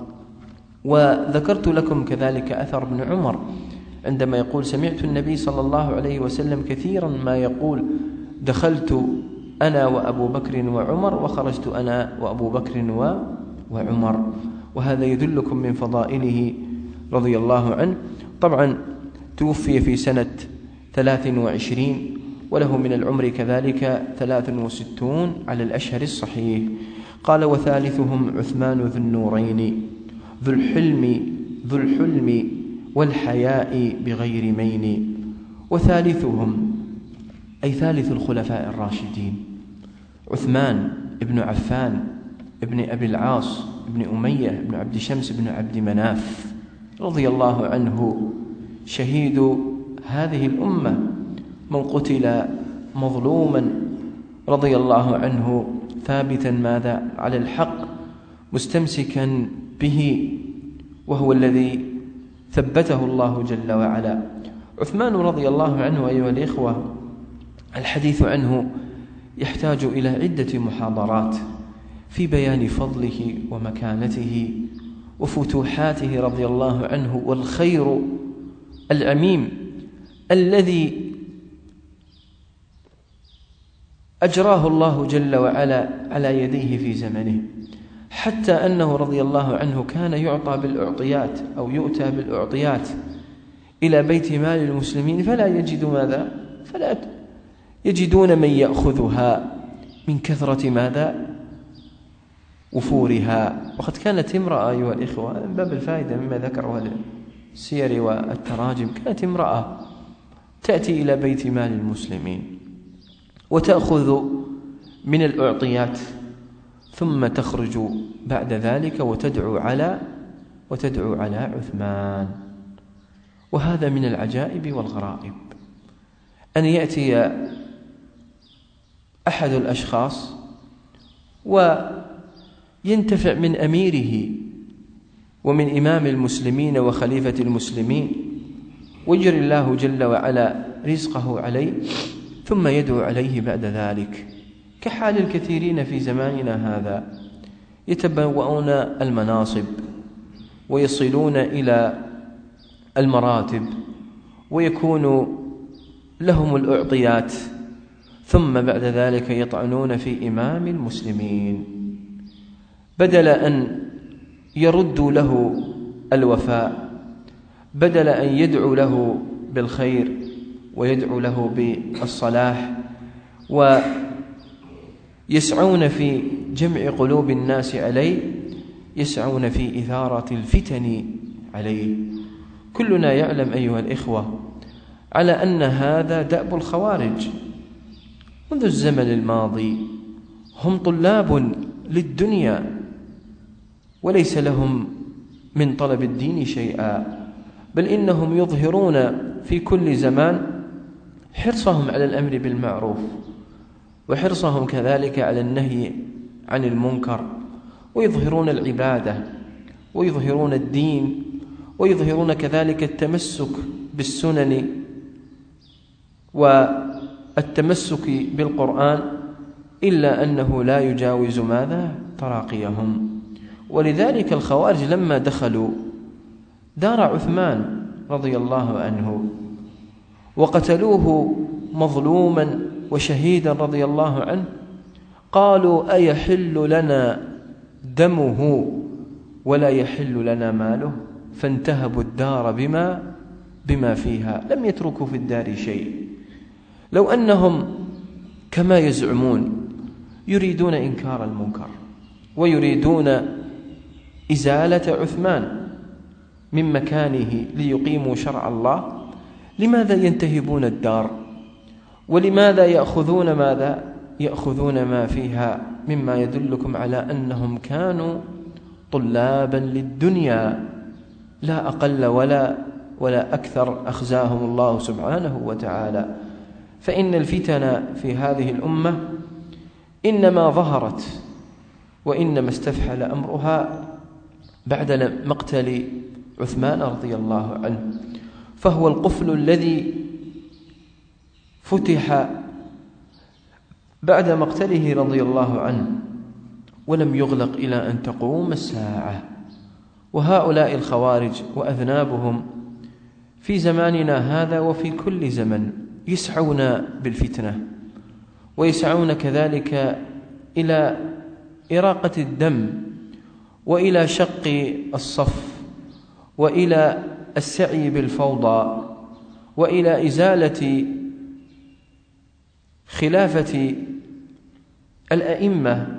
وذكرت لكم كذلك أثر ابن عمر عندما يقول سمعت النبي صلى الله عليه وسلم كثيرا ما يقول دخلت أنا وأبو بكر وعمر وخرجت أنا وأبو بكر وعمر. وهذا يدلكم من فضائله رضي الله عنه. طبعا توفي في سنة ثلاث وعشرين وله من العمر كذلك ثلاث وستون على الأشهر الصحيح. قال وثالثهم عثمان ذو النورين ذو الحلم ذو الحلم والحياء بغير مين. وثالثهم أي ثالث الخلفاء الراشدين عثمان ابن عفان ابن أبي العاص ابن أمية ابن عبد شمس ابن عبد مناف رضي الله عنه شهيد هذه الأمة من قتل مظلوما رضي الله عنه ثابتا ماذا على الحق مستمسكا به، وهو الذي ثبته الله جل وعلا. عثمان رضي الله عنه أيها الإخوة الحديث عنه يحتاج إلى عدة محاضرات في بيان فضله ومكانته وفتوحاته رضي الله عنه والخير العميم الذي أجراه الله جل وعلا على يديه في زمنه، حتى أنه رضي الله عنه كان يعطى بالأعطيات أو يؤتى بالأعطيات إلى بيت مال المسلمين فلا يجد ماذا؟ فلا يجدون من يأخذها من كثرة ماذا؟ وفورها. وقد كانت امرأة أيها الإخوة من باب الفائدة مما ذكره السير والتراجم، كانت امرأة تأتي إلى بيت مال المسلمين وتأخذ من الأعطيات ثم تخرج بعد ذلك وتدعو على وتدعو على عثمان. وهذا من العجائب والغرائب أن يأتي أحد الأشخاص وينتفع من أميره ومن إمام المسلمين وخليفة المسلمين ويجري الله جل وعلا رزقه عليه ثم يدعو عليه بعد ذلك، كحال الكثيرين في زماننا هذا يتبوؤون المناصب ويصلون إلى المراتب ويكون لهم الأعطيات ثم بعد ذلك يطعنون في إمام المسلمين بدل أن يردوا له الوفاء، بدل أن يدعو له بالخير ويدعو له بالصلاح ويسعون في جمع قلوب الناس عليه، يسعون في إثارة الفتن عليه. كلنا يعلم أيها الإخوة على أن هذا دأب الخوارج منذ الزمن الماضي، هم طلاب للدنيا وليس لهم من طلب الدين شيئا، بل إنهم يظهرون في كل زمان حرصهم على الأمر بالمعروف وحرصهم كذلك على النهي عن المنكر، ويظهرون العبادة ويظهرون الدين ويظهرون كذلك التمسك بالسنن والتمسك بالقرآن، إلا أنه لا يجاوز ماذا؟ تراقيهم. ولذلك الخوارج لما دخلوا دار عثمان رضي الله عنه وقتلوه مظلوما وشهيدا رضي الله عنه، قالوا أيحل لنا دمه ولا يحل لنا ماله؟ فانتهبوا الدار بما بما فيها، لم يتركوا في الدار شيء. لو أنهم كما يزعمون يريدون إنكار المنكر ويريدون إزالة عثمان من مكانه ليقيموا شرع الله، لماذا ينتهبون الدار؟ ولماذا يأخذون ماذا؟ يأخذون ما فيها مما يدلكم على أنهم كانوا طلابا للدنيا لا أقل ولا ولا أكثر، أخزاهم الله سبحانه وتعالى. فإن الفتن في هذه الأمة إنما ظهرت وإنما استفحل أمرها بعد مقتل عثمان رضي الله عنه، فهو القفل الذي فتح بعد مقتله رضي الله عنه ولم يغلق إلى أن تقوم الساعة. وهؤلاء الخوارج وأذنابهم في زماننا هذا وفي كل زمن يسعون بالفتنة ويسعون كذلك إلى إراقة الدم وإلى شق الصف وإلى السعي بالفوضى وإلى إزالة خلافة الأئمة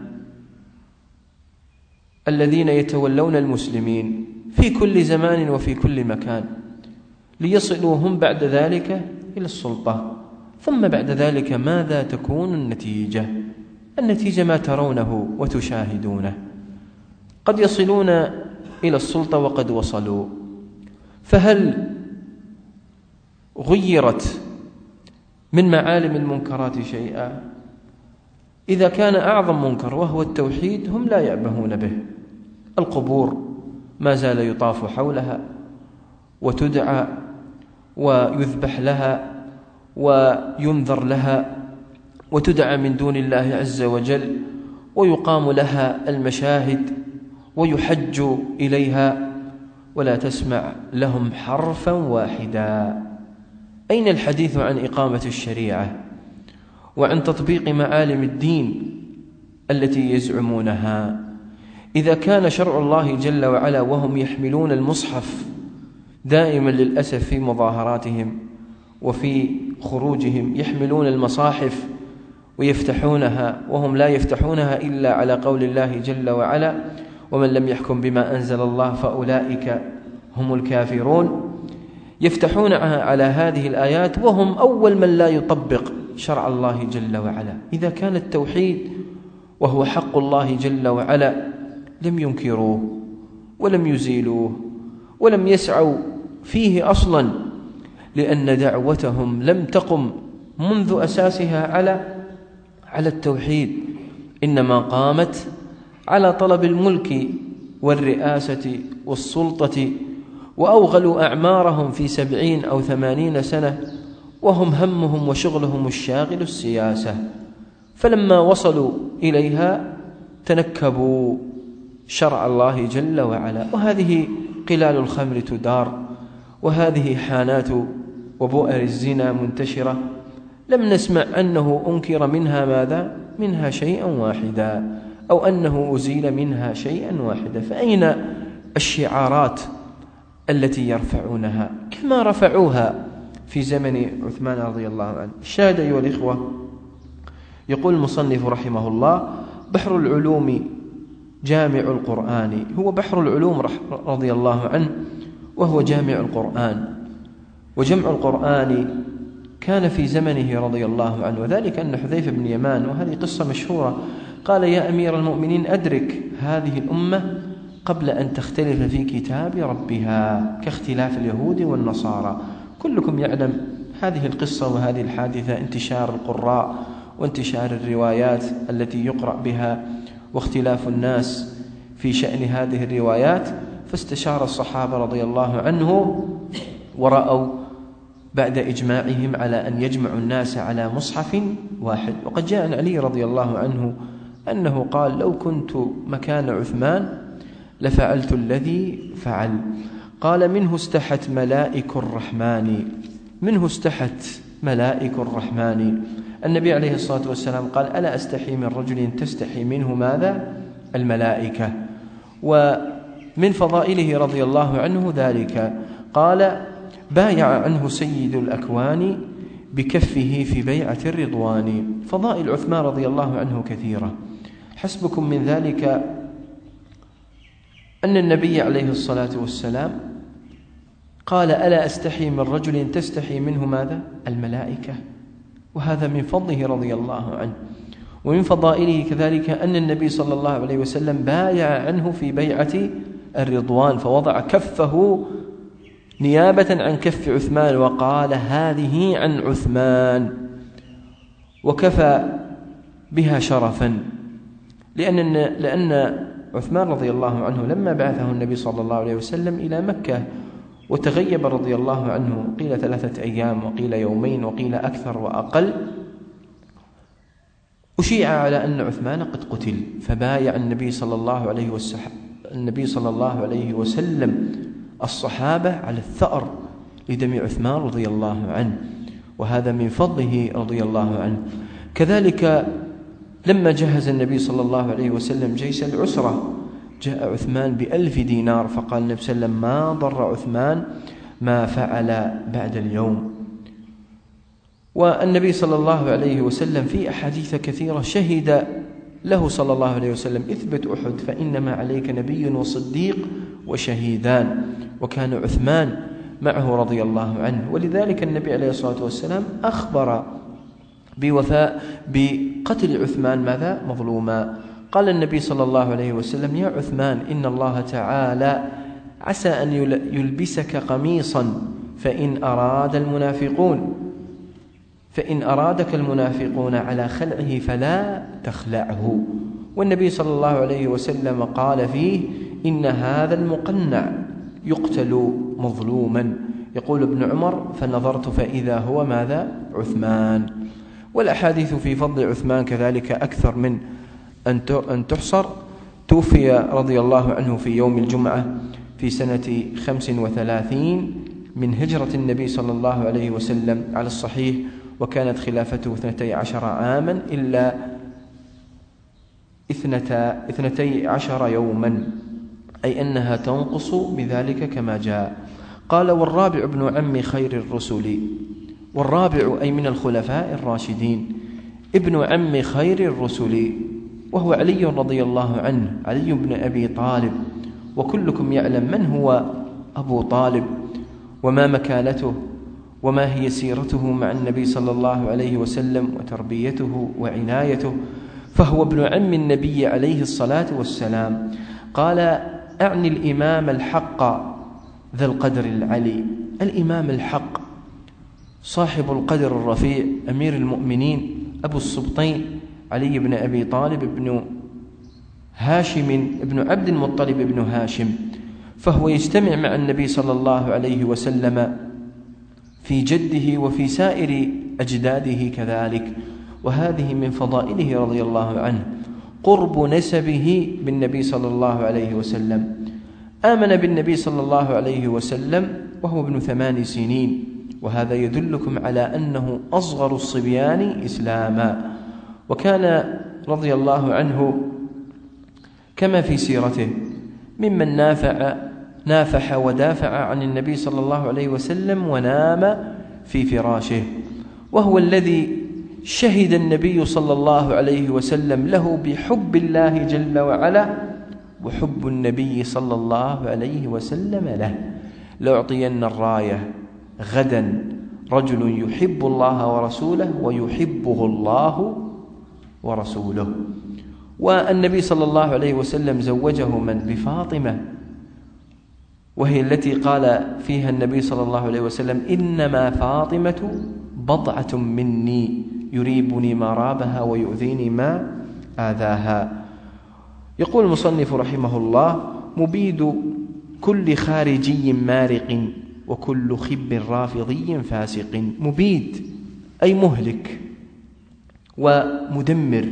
الذين يتولون المسلمين في كل زمان وفي كل مكان، ليصلوا هم بعد ذلك إلى السلطة. ثم بعد ذلك ماذا تكون النتيجة؟ النتيجة ما ترونه وتشاهدونه. قد يصلون إلى السلطة وقد وصلوا، فهل غيرت من معالم المنكرات شيئا؟ إذا كان أعظم منكر وهو التوحيد هم لا يأبهون به. القبور ما زال يطاف حولها وتدعى ويذبح لها وينذر لها وتدعى من دون الله عز وجل، ويقام لها المشاهد ويحج إليها، ولا تسمع لهم حرفا واحدا. أين الحديث عن إقامة الشريعة وعن تطبيق معالم الدين التي يزعمونها؟ إذا كان شرع الله جل وعلا وهم يحملون المصحف دائما للأسف في مظاهراتهم وفي خروجهم، يحملون المصاحف ويفتحونها وهم لا يفتحونها إلا على قول الله جل وعلا: ومن لم يحكم بما أنزل الله فأولئك هم الكافرون. يفتحونها على هذه الآيات وهم أول من لا يطبق شرع الله جل وعلا. إذا كان التوحيد وهو حق الله جل وعلا لم ينكروه ولم يزيلوه ولم يسعوا فيه أصلا، لأن دعوتهم لم تقم منذ أساسها على على التوحيد، إنما قامت على طلب الملك والرئاسة والسلطة، وأوغلوا أعمارهم في سبعين أو ثمانين سنة وهم همهم وشغلهم الشاغل السياسة. فلما وصلوا إليها تنكبوا شرع الله جل وعلا. وهذه قلال الخمر تدار، وهذه حانات وبؤر الزنا منتشرة، لم نسمع أنه أنكر منها ماذا؟ منها شيئا واحدا، أو أنه أزيل منها شيئا واحدا. فأين الشعارات التي يرفعونها كما رفعوها في زمن عثمان رضي الله عنه؟ الشاهد أيها الإخوة، يقول المصنف رحمه الله: بحر العلوم جامع القرآن. هو بحر العلوم رضي الله عنه وهو جامع القرآن. وجمع القرآن كان في زمنه رضي الله عنه، وذلك أن حذيفة بن يمان، وهذه قصة مشهورة، قال: يا أمير المؤمنين أدرك هذه الأمة قبل أن تختلف في كتاب ربها كاختلاف اليهود والنصارى. كلكم يعلم هذه القصة وهذه الحادثة، انتشار القراء وانتشار الروايات التي يقرأ بها واختلاف الناس في شأن هذه الروايات. فاستشار الصحابة رضي الله عنه ورأوا بعد إجماعهم على أن يجمعوا الناس على مصحف واحد. وقد جاء عن علي رضي الله عنه أنه قال: لو كنت مكان عثمان لفعلت الذي فعل. قال: منه استحت ملائك الرحمن، منه استحت ملائك الرحمن. النبي عليه الصلاة والسلام قال: ألا أستحي من رجل تستحي منه ماذا؟ الملائكة. ومن فضائله رضي الله عنه ذلك، قال: بايع عنه سيد الأكوان بكفه في بيعة الرضوان. فضائل عثمان رضي الله عنه كثيرة. حسبكم من ذلك أن النبي عليه الصلاة والسلام قال: ألا أستحي من رجل تستحي منه ماذا؟ الملائكة. وهذا من فضله رضي الله عنه. ومن فضائله كذلك أن النبي صلى الله عليه وسلم بايع عنه في بيعة الرضوان، فوضع كفه نيابة عن كف عثمان وقال: هذه عن عثمان، وكفى بها شرفا، لأن لأن عثمان رضي الله عنه لما بعثه النبي صلى الله عليه وسلم إلى مكة وتغيب رضي الله عنه، قيل ثلاثة أيام وقيل يومين وقيل أكثر وأقل، أشيع على أن عثمان قد قتل، فبايع النبي صلى الله عليه وسلم النبي صلى الله عليه وسلم الصحابة على الثأر لدم عثمان رضي الله عنه، وهذا من فضله رضي الله عنه. كذلك لما جهز النبي صلى الله عليه وسلم جيش العسرة، جاء عثمان بألف دينار، فقال النبي صلى الله عليه وسلم: ما ضر عثمان ما فعل بعد اليوم. والنبي صلى الله عليه وسلم في أحاديث كثيرة شهد له صلى الله عليه وسلم: اثبت أحد فإنما عليك نبي وصديق وشهيدان. وكان عثمان معه رضي الله عنه، ولذلك النبي عليه الصلاة والسلام أخبر بوفاء بقتل عثمان ماذا؟ مظلوما. قال النبي صلى الله عليه وسلم: يا عثمان، إن الله تعالى عسى أن يلبسك قميصا فإن أراد المنافقون فإن أرادك المنافقون على خلعه فلا تخلعه. والنبي صلى الله عليه وسلم قال فيه: إن هذا المقنع يقتل مظلوما. يقول ابن عمر: فنظرت فإذا هو ماذا؟ عثمان. والأحاديث في فضل عثمان كذلك أكثر من أن تحصر. توفي رضي الله عنه في يوم الجمعة في سنة خمس وثلاثين من هجرة النبي صلى الله عليه وسلم على الصحيح، وكانت خلافته اثنتي عشر عاما إلا اثنتي عشر يوما، أي أنها تنقص بذلك كما جاء. قال: والرابع ابن عم خير الرسل. والرابع أي من الخلفاء الراشدين ابن عم خير الرسل، وهو علي رضي الله عنه، علي بن أبي طالب. وكلكم يعلم من هو أبو طالب وما مكانته وما هي سيرته مع النبي صلى الله عليه وسلم وتربيته وعنايته، فهو ابن عم النبي عليه الصلاة والسلام. قال: أعني الإمام الحق ذا القدر العلي. الإمام الحق صاحب القدر الرفيع، أمير المؤمنين أبو السبطين علي بن أبي طالب بن هاشم بن عبد المطلب بن هاشم، فهو يجتمع مع النبي صلى الله عليه وسلم في جده وفي سائر أجداده كذلك. وهذه من فضائله رضي الله عنه قرب نسبه بالنبي صلى الله عليه وسلم. آمن بالنبي صلى الله عليه وسلم وهو ابن ثمان سنين، وهذا يدلكم على أنه أصغر الصبيان إسلاما. وكان رضي الله عنه كما في سيرته ممن نافع نافح ودافع عن النبي صلى الله عليه وسلم ونام في فراشه، وهو الذي شهد النبي صلى الله عليه وسلم له بحب الله جل وعلا وحب النبي صلى الله عليه وسلم له. لأعطين الراية غدا رجل يحب الله ورسوله ويحبه الله ورسوله. والنبي صلى الله عليه وسلم زوجه من بفاطمة، وهي التي قال فيها النبي صلى الله عليه وسلم: إنما فاطمة بضعة مني يريبني ما رابها ويؤذيني ما آذاها. يقول المصنف رحمه الله: مبيد كل خارجي مارق وكل خب رافضي فاسق. مبيد أي مهلك ومدمر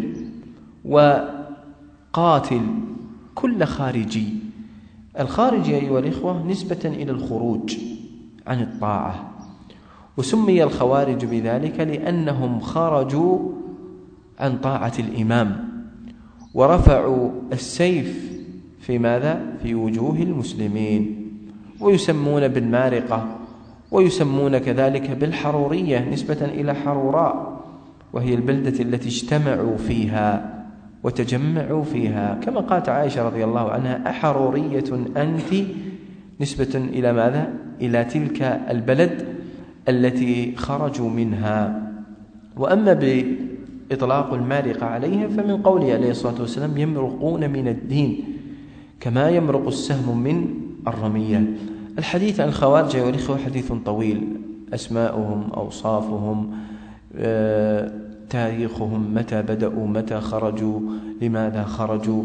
وقاتل كل خارجي. الخارجي أيها الإخوة نسبة إلى الخروج عن الطاعة، وسمي الخوارج بذلك لأنهم خرجوا عن طاعة الإمام ورفعوا السيف في ماذا؟ في وجوه المسلمين. ويسمون بالمارقة، ويسمون كذلك بالحرورية نسبة إلى حروراء، وهي البلدة التي اجتمعوا فيها وتجمعوا فيها، كما قالت عائشة رضي الله عنها: أحرورية أنت، نسبة إلى ماذا؟ إلى تلك البلد التي خرجوا منها. وأما بإطلاق المارقة عليهم فمن قوله عليه الصلاة والسلام: يمرقون من الدين كما يمرق السهم من الرمية. الحديث عن الخوارج يا الإخوة حديث طويل، أسماؤهم، أوصافهم، آه، تاريخهم، متى بدأوا، متى خرجوا، لماذا خرجوا،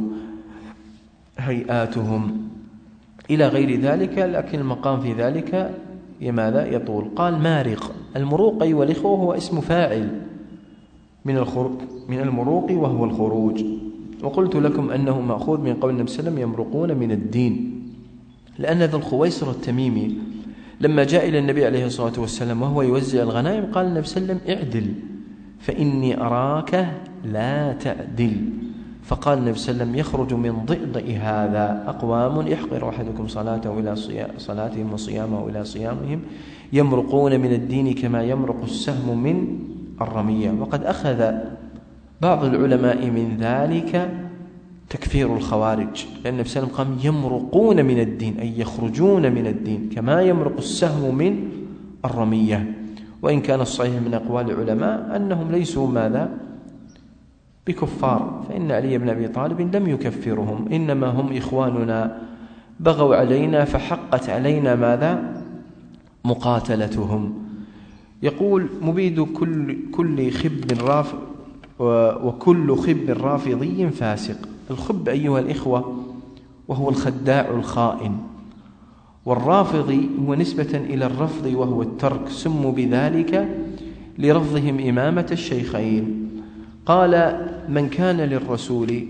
هيئاتهم إلى غير ذلك، لكن المقام في ذلك لماذا يطول. قال: مارق. المروق أيها الإخوة هو اسم فاعل من الخروج من المروق وهو الخروج. وقلت لكم أنه مأخوذ من قول النبي صلى الله عليه وسلم: يمرقون من الدين، لأن ذا الخويصر التميمي لما جاء إلى النبي عليه الصلاة والسلام وهو يوزع الغنائم قال النبي صلى الله عليه وسلم: اعدل فإني أراك لا تعدل. فقال النبي صلى الله عليه وسلم: يخرج من ضئضئ هذا أقوام يحقر أحدكم صلاته إلى صلاتهم وصيامه إلى صيامهم يمرقون من الدين كما يمرق السهم من الرمية. وقد أخذ بعض العلماء من ذلك تكفير الخوارج، لأن النبي صلى الله عليه وسلم قام يمرقون من الدين أي يخرجون من الدين كما يمرق السهم من الرمية. وإن كان الصحيح من أقوال العلماء أنهم ليسوا ماذا؟ بكفار، فإن علي بن أبي طالب لم يكفرهم، إنما هم إخواننا بغوا علينا فحقت علينا ماذا؟ مقاتلتهم. يقول مبيد كل, كل خب رافض وكل خب رافضي فاسق. الخب أيها الإخوة وهو الخداع الخائن، والرافضي هو نسبة إلى الرفض وهو الترك، سموا بذلك لرفضهم إمامة الشيخين. قال من كان للرسول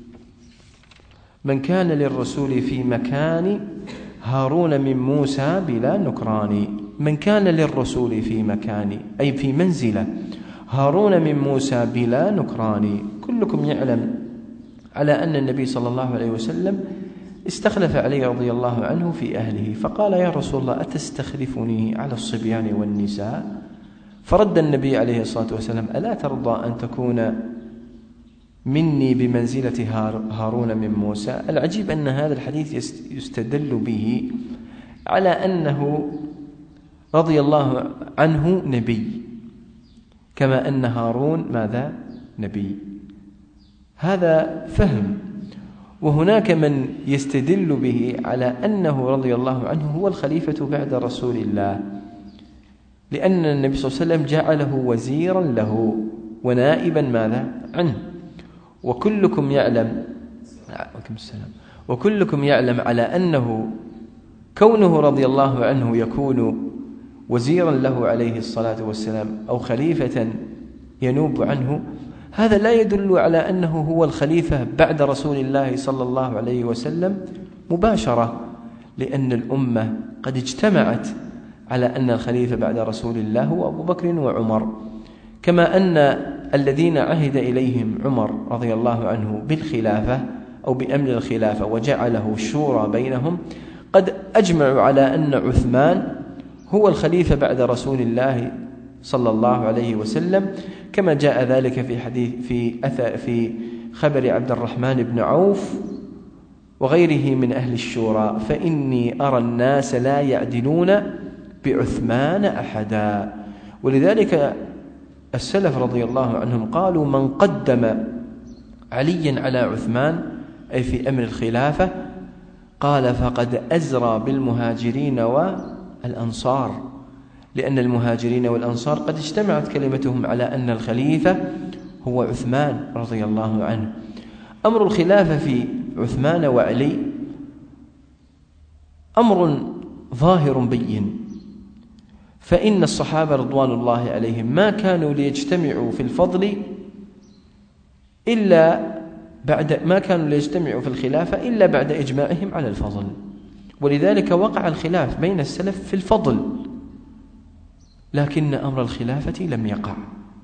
من كان للرسول في مكان هارون من موسى بلا نكران. من كان للرسول في مكان أي في منزلة هارون من موسى بلا نكران. كلكم يعلم على أن النبي صلى الله عليه وسلم استخلف علي رضي الله عنه في أهله، فقال يا رسول الله أتستخلفني على الصبيان والنساء؟ فرد النبي عليه الصلاة والسلام ألا ترضى أن تكون مني بمنزلة هارون من موسى؟ العجيب أن هذا الحديث يستدل به على أنه رضي الله عنه نبي، كما أن هارون ماذا؟ نبي. هذا فهم. وهناك من يستدل به على أنه رضي الله عنه هو الخليفة بعد رسول الله، لأن النبي صلى الله عليه وسلم جعله وزيرا له ونائبا ماذا؟ عنه. وكلكم يعلم وكلكم يعلم على أنه كونه رضي الله عنه يكون وزيرا له عليه الصلاة والسلام أو خليفة ينوب عنه، هذا لا يدل على أنه هو الخليفة بعد رسول الله صلى الله عليه وسلم مباشرة، لأن الأمة قد اجتمعت على أن الخليفة بعد رسول الله هو أبو بكر وعمر، كما أن الذين عهد إليهم عمر رضي الله عنه بالخلافة أو بأمر الخلافة وجعله الشورى بينهم قد أجمعوا على أن عثمان هو الخليفة بعد رسول الله صلى الله عليه وسلم، كما جاء ذلك في حديث في أثر في خبر عبد الرحمن بن عوف وغيره من أهل الشورى: فإني أرى الناس لا يعدلون بعثمان أحدا. ولذلك السلف رضي الله عنهم قالوا من قدم عليا على عثمان أي في أمر الخلافة قال فقد أزرى بالمهاجرين والأنصار، لأن المهاجرين والأنصار قد اجتمعت كلمتهم على أن الخليفة هو عثمان رضي الله عنه. أمر الخلافة في عثمان وعلي أمر ظاهر بين، فإن الصحابة رضوان الله عليهم ما كانوا ليجتمعوا في الفضل إلا بعد ما كانوا ليجتمعوا في الخلافة إلا بعد إجماعهم على الفضل، ولذلك وقع الخلاف بين السلف في الفضل، لكن أمر الخلافة لم يقع.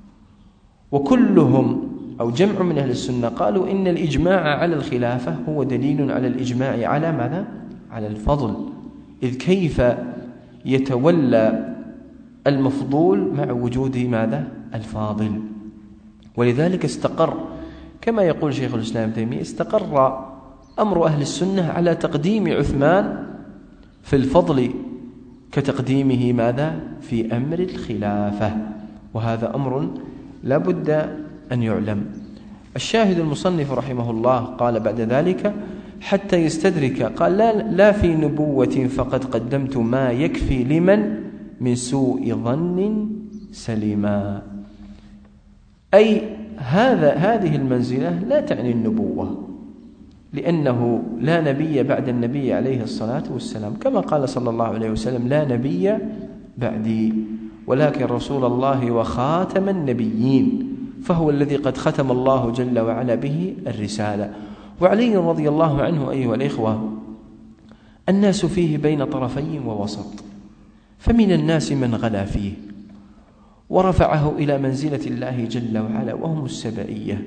وكلهم أو جمع من أهل السنة قالوا إن الإجماع على الخلافة هو دليل على الإجماع على ماذا؟ على الفضل، إذ كيف يتولى المفضول مع وجود ماذا؟ الفاضل. ولذلك استقر كما يقول شيخ الإسلام تيمية استقر أمر أهل السنة على تقديم عثمان في الفضل كتقديمه ماذا؟ في أمر الخلافة، وهذا أمر لا بد أن يعلم. الشاهد المصنف رحمه الله قال بعد ذلك حتى يستدرك، قال لا, لا في نبوة فقد قدمت ما يكفي لمن من سوء ظن سليما، أي هذا هذه المنزلة لا تعني النبوة، لأنه لا نبي بعد النبي عليه الصلاة والسلام، كما قال صلى الله عليه وسلم لا نبي بعدي ولكن رسول الله وخاتم النبيين، فهو الذي قد ختم الله جل وعلا به الرسالة. وعلي رضي الله عنه أيها الإخوة الناس فيه بين طرفي ووسط، فمن الناس من غلا فيه ورفعه إلى منزلة الله جل وعلا وهم السبائية،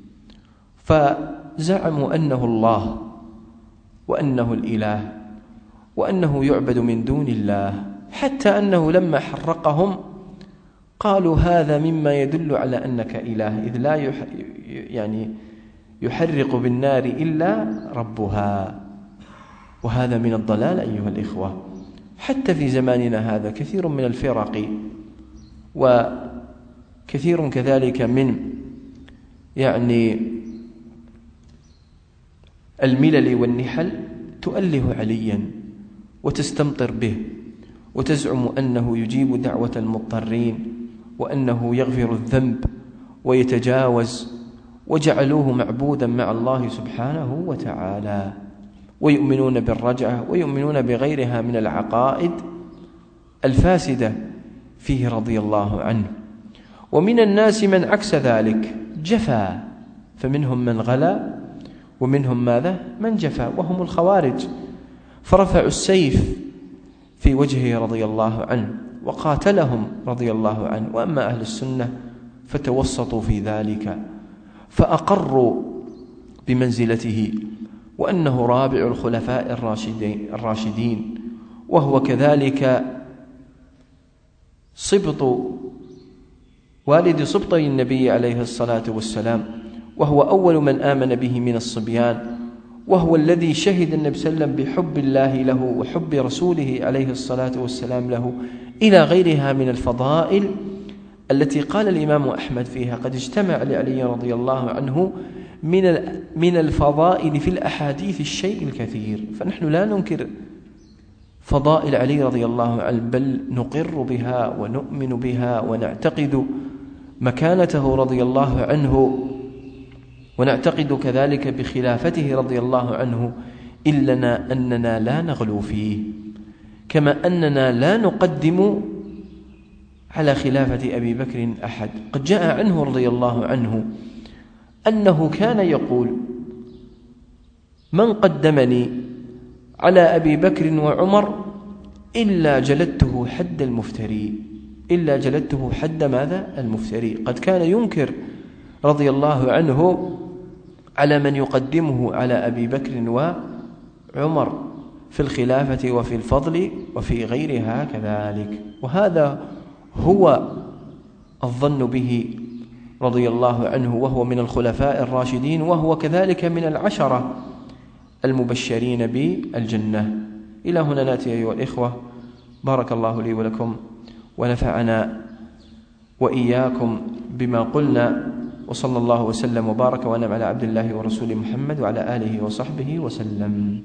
فزعموا أنه الله وأنه الإله وأنه يعبد من دون الله، حتى أنه لما حرقهم قالوا هذا مما يدل على أنك إله، إذ لا يح يعني يحرق بالنار إلا ربها، وهذا من الضلال أيها الإخوة. حتى في زماننا هذا كثير من الفرق وكثير كذلك من يعني الملل والنحل تؤله عليا وتستمطر به وتزعم أنه يجيب دعوة المضطرين وأنه يغفر الذنب ويتجاوز، وجعلوه معبودا مع الله سبحانه وتعالى، ويؤمنون بالرجعة ويؤمنون بغيرها من العقائد الفاسدة فيه رضي الله عنه. ومن الناس من عكس ذلك جفا، فمنهم من غلا ومنهم ماذا؟ من جفا، وهم الخوارج، فرفعوا السيف في وجهه رضي الله عنه وقاتلهم رضي الله عنه. وأما أهل السنة فتوسطوا في ذلك، فأقروا بمنزلته وأنه رابع الخلفاء الراشدين، وهو كذلك سبط والد سبطي النبي عليه الصلاة والسلام، وهو أول من آمن به من الصبيان، وهو الذي شهد النبي صلى الله عليه وسلم بحب الله له وحب رسوله عليه الصلاة والسلام له، إلى غيرها من الفضائل التي قال الإمام أحمد فيها قد اجتمع لعلي رضي الله عنه من من الفضائل في الأحاديث الشيء الكثير. فنحن لا ننكر فضائل علي رضي الله عنه، بل نقر بها ونؤمن بها ونعتقد مكانته رضي الله عنه، ونعتقد كذلك بخلافته رضي الله عنه، إلا أننا لا نغلو فيه، كما أننا لا نقدم على خلافة أبي بكر أحد. قد جاء عنه رضي الله عنه أنه كان يقول: من قدمني على أبي بكر وعمر إلا جلدته حد المفتري، إلا جلدته حد ماذا؟ المفتري. قد كان ينكر رضي الله عنه على من يقدمه على أبي بكر وعمر في الخلافة وفي الفضل وفي غيرها كذلك، وهذا هو الظن به رضي الله عنه، وهو من الخلفاء الراشدين، وهو كذلك من العشرة المبشرين بالجنة. إلى هنا نأتي أيها الإخوة، بارك الله لي ولكم ونفعنا وإياكم بما قلنا، وصلى الله وسلم وبارك وأنعم على عبد الله ورسوله محمد وعلى آله وصحبه وسلم.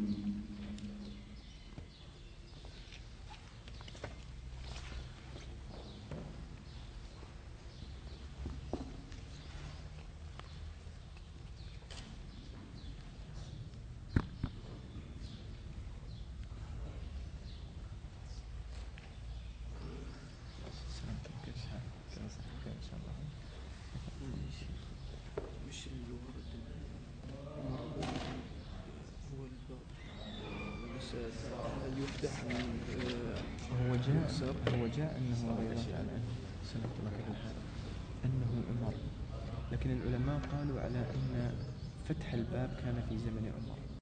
هو جاء هو جاء أنه أنه عمر، لكن العلماء قالوا على أن فتح الباب كان في زمن عمر.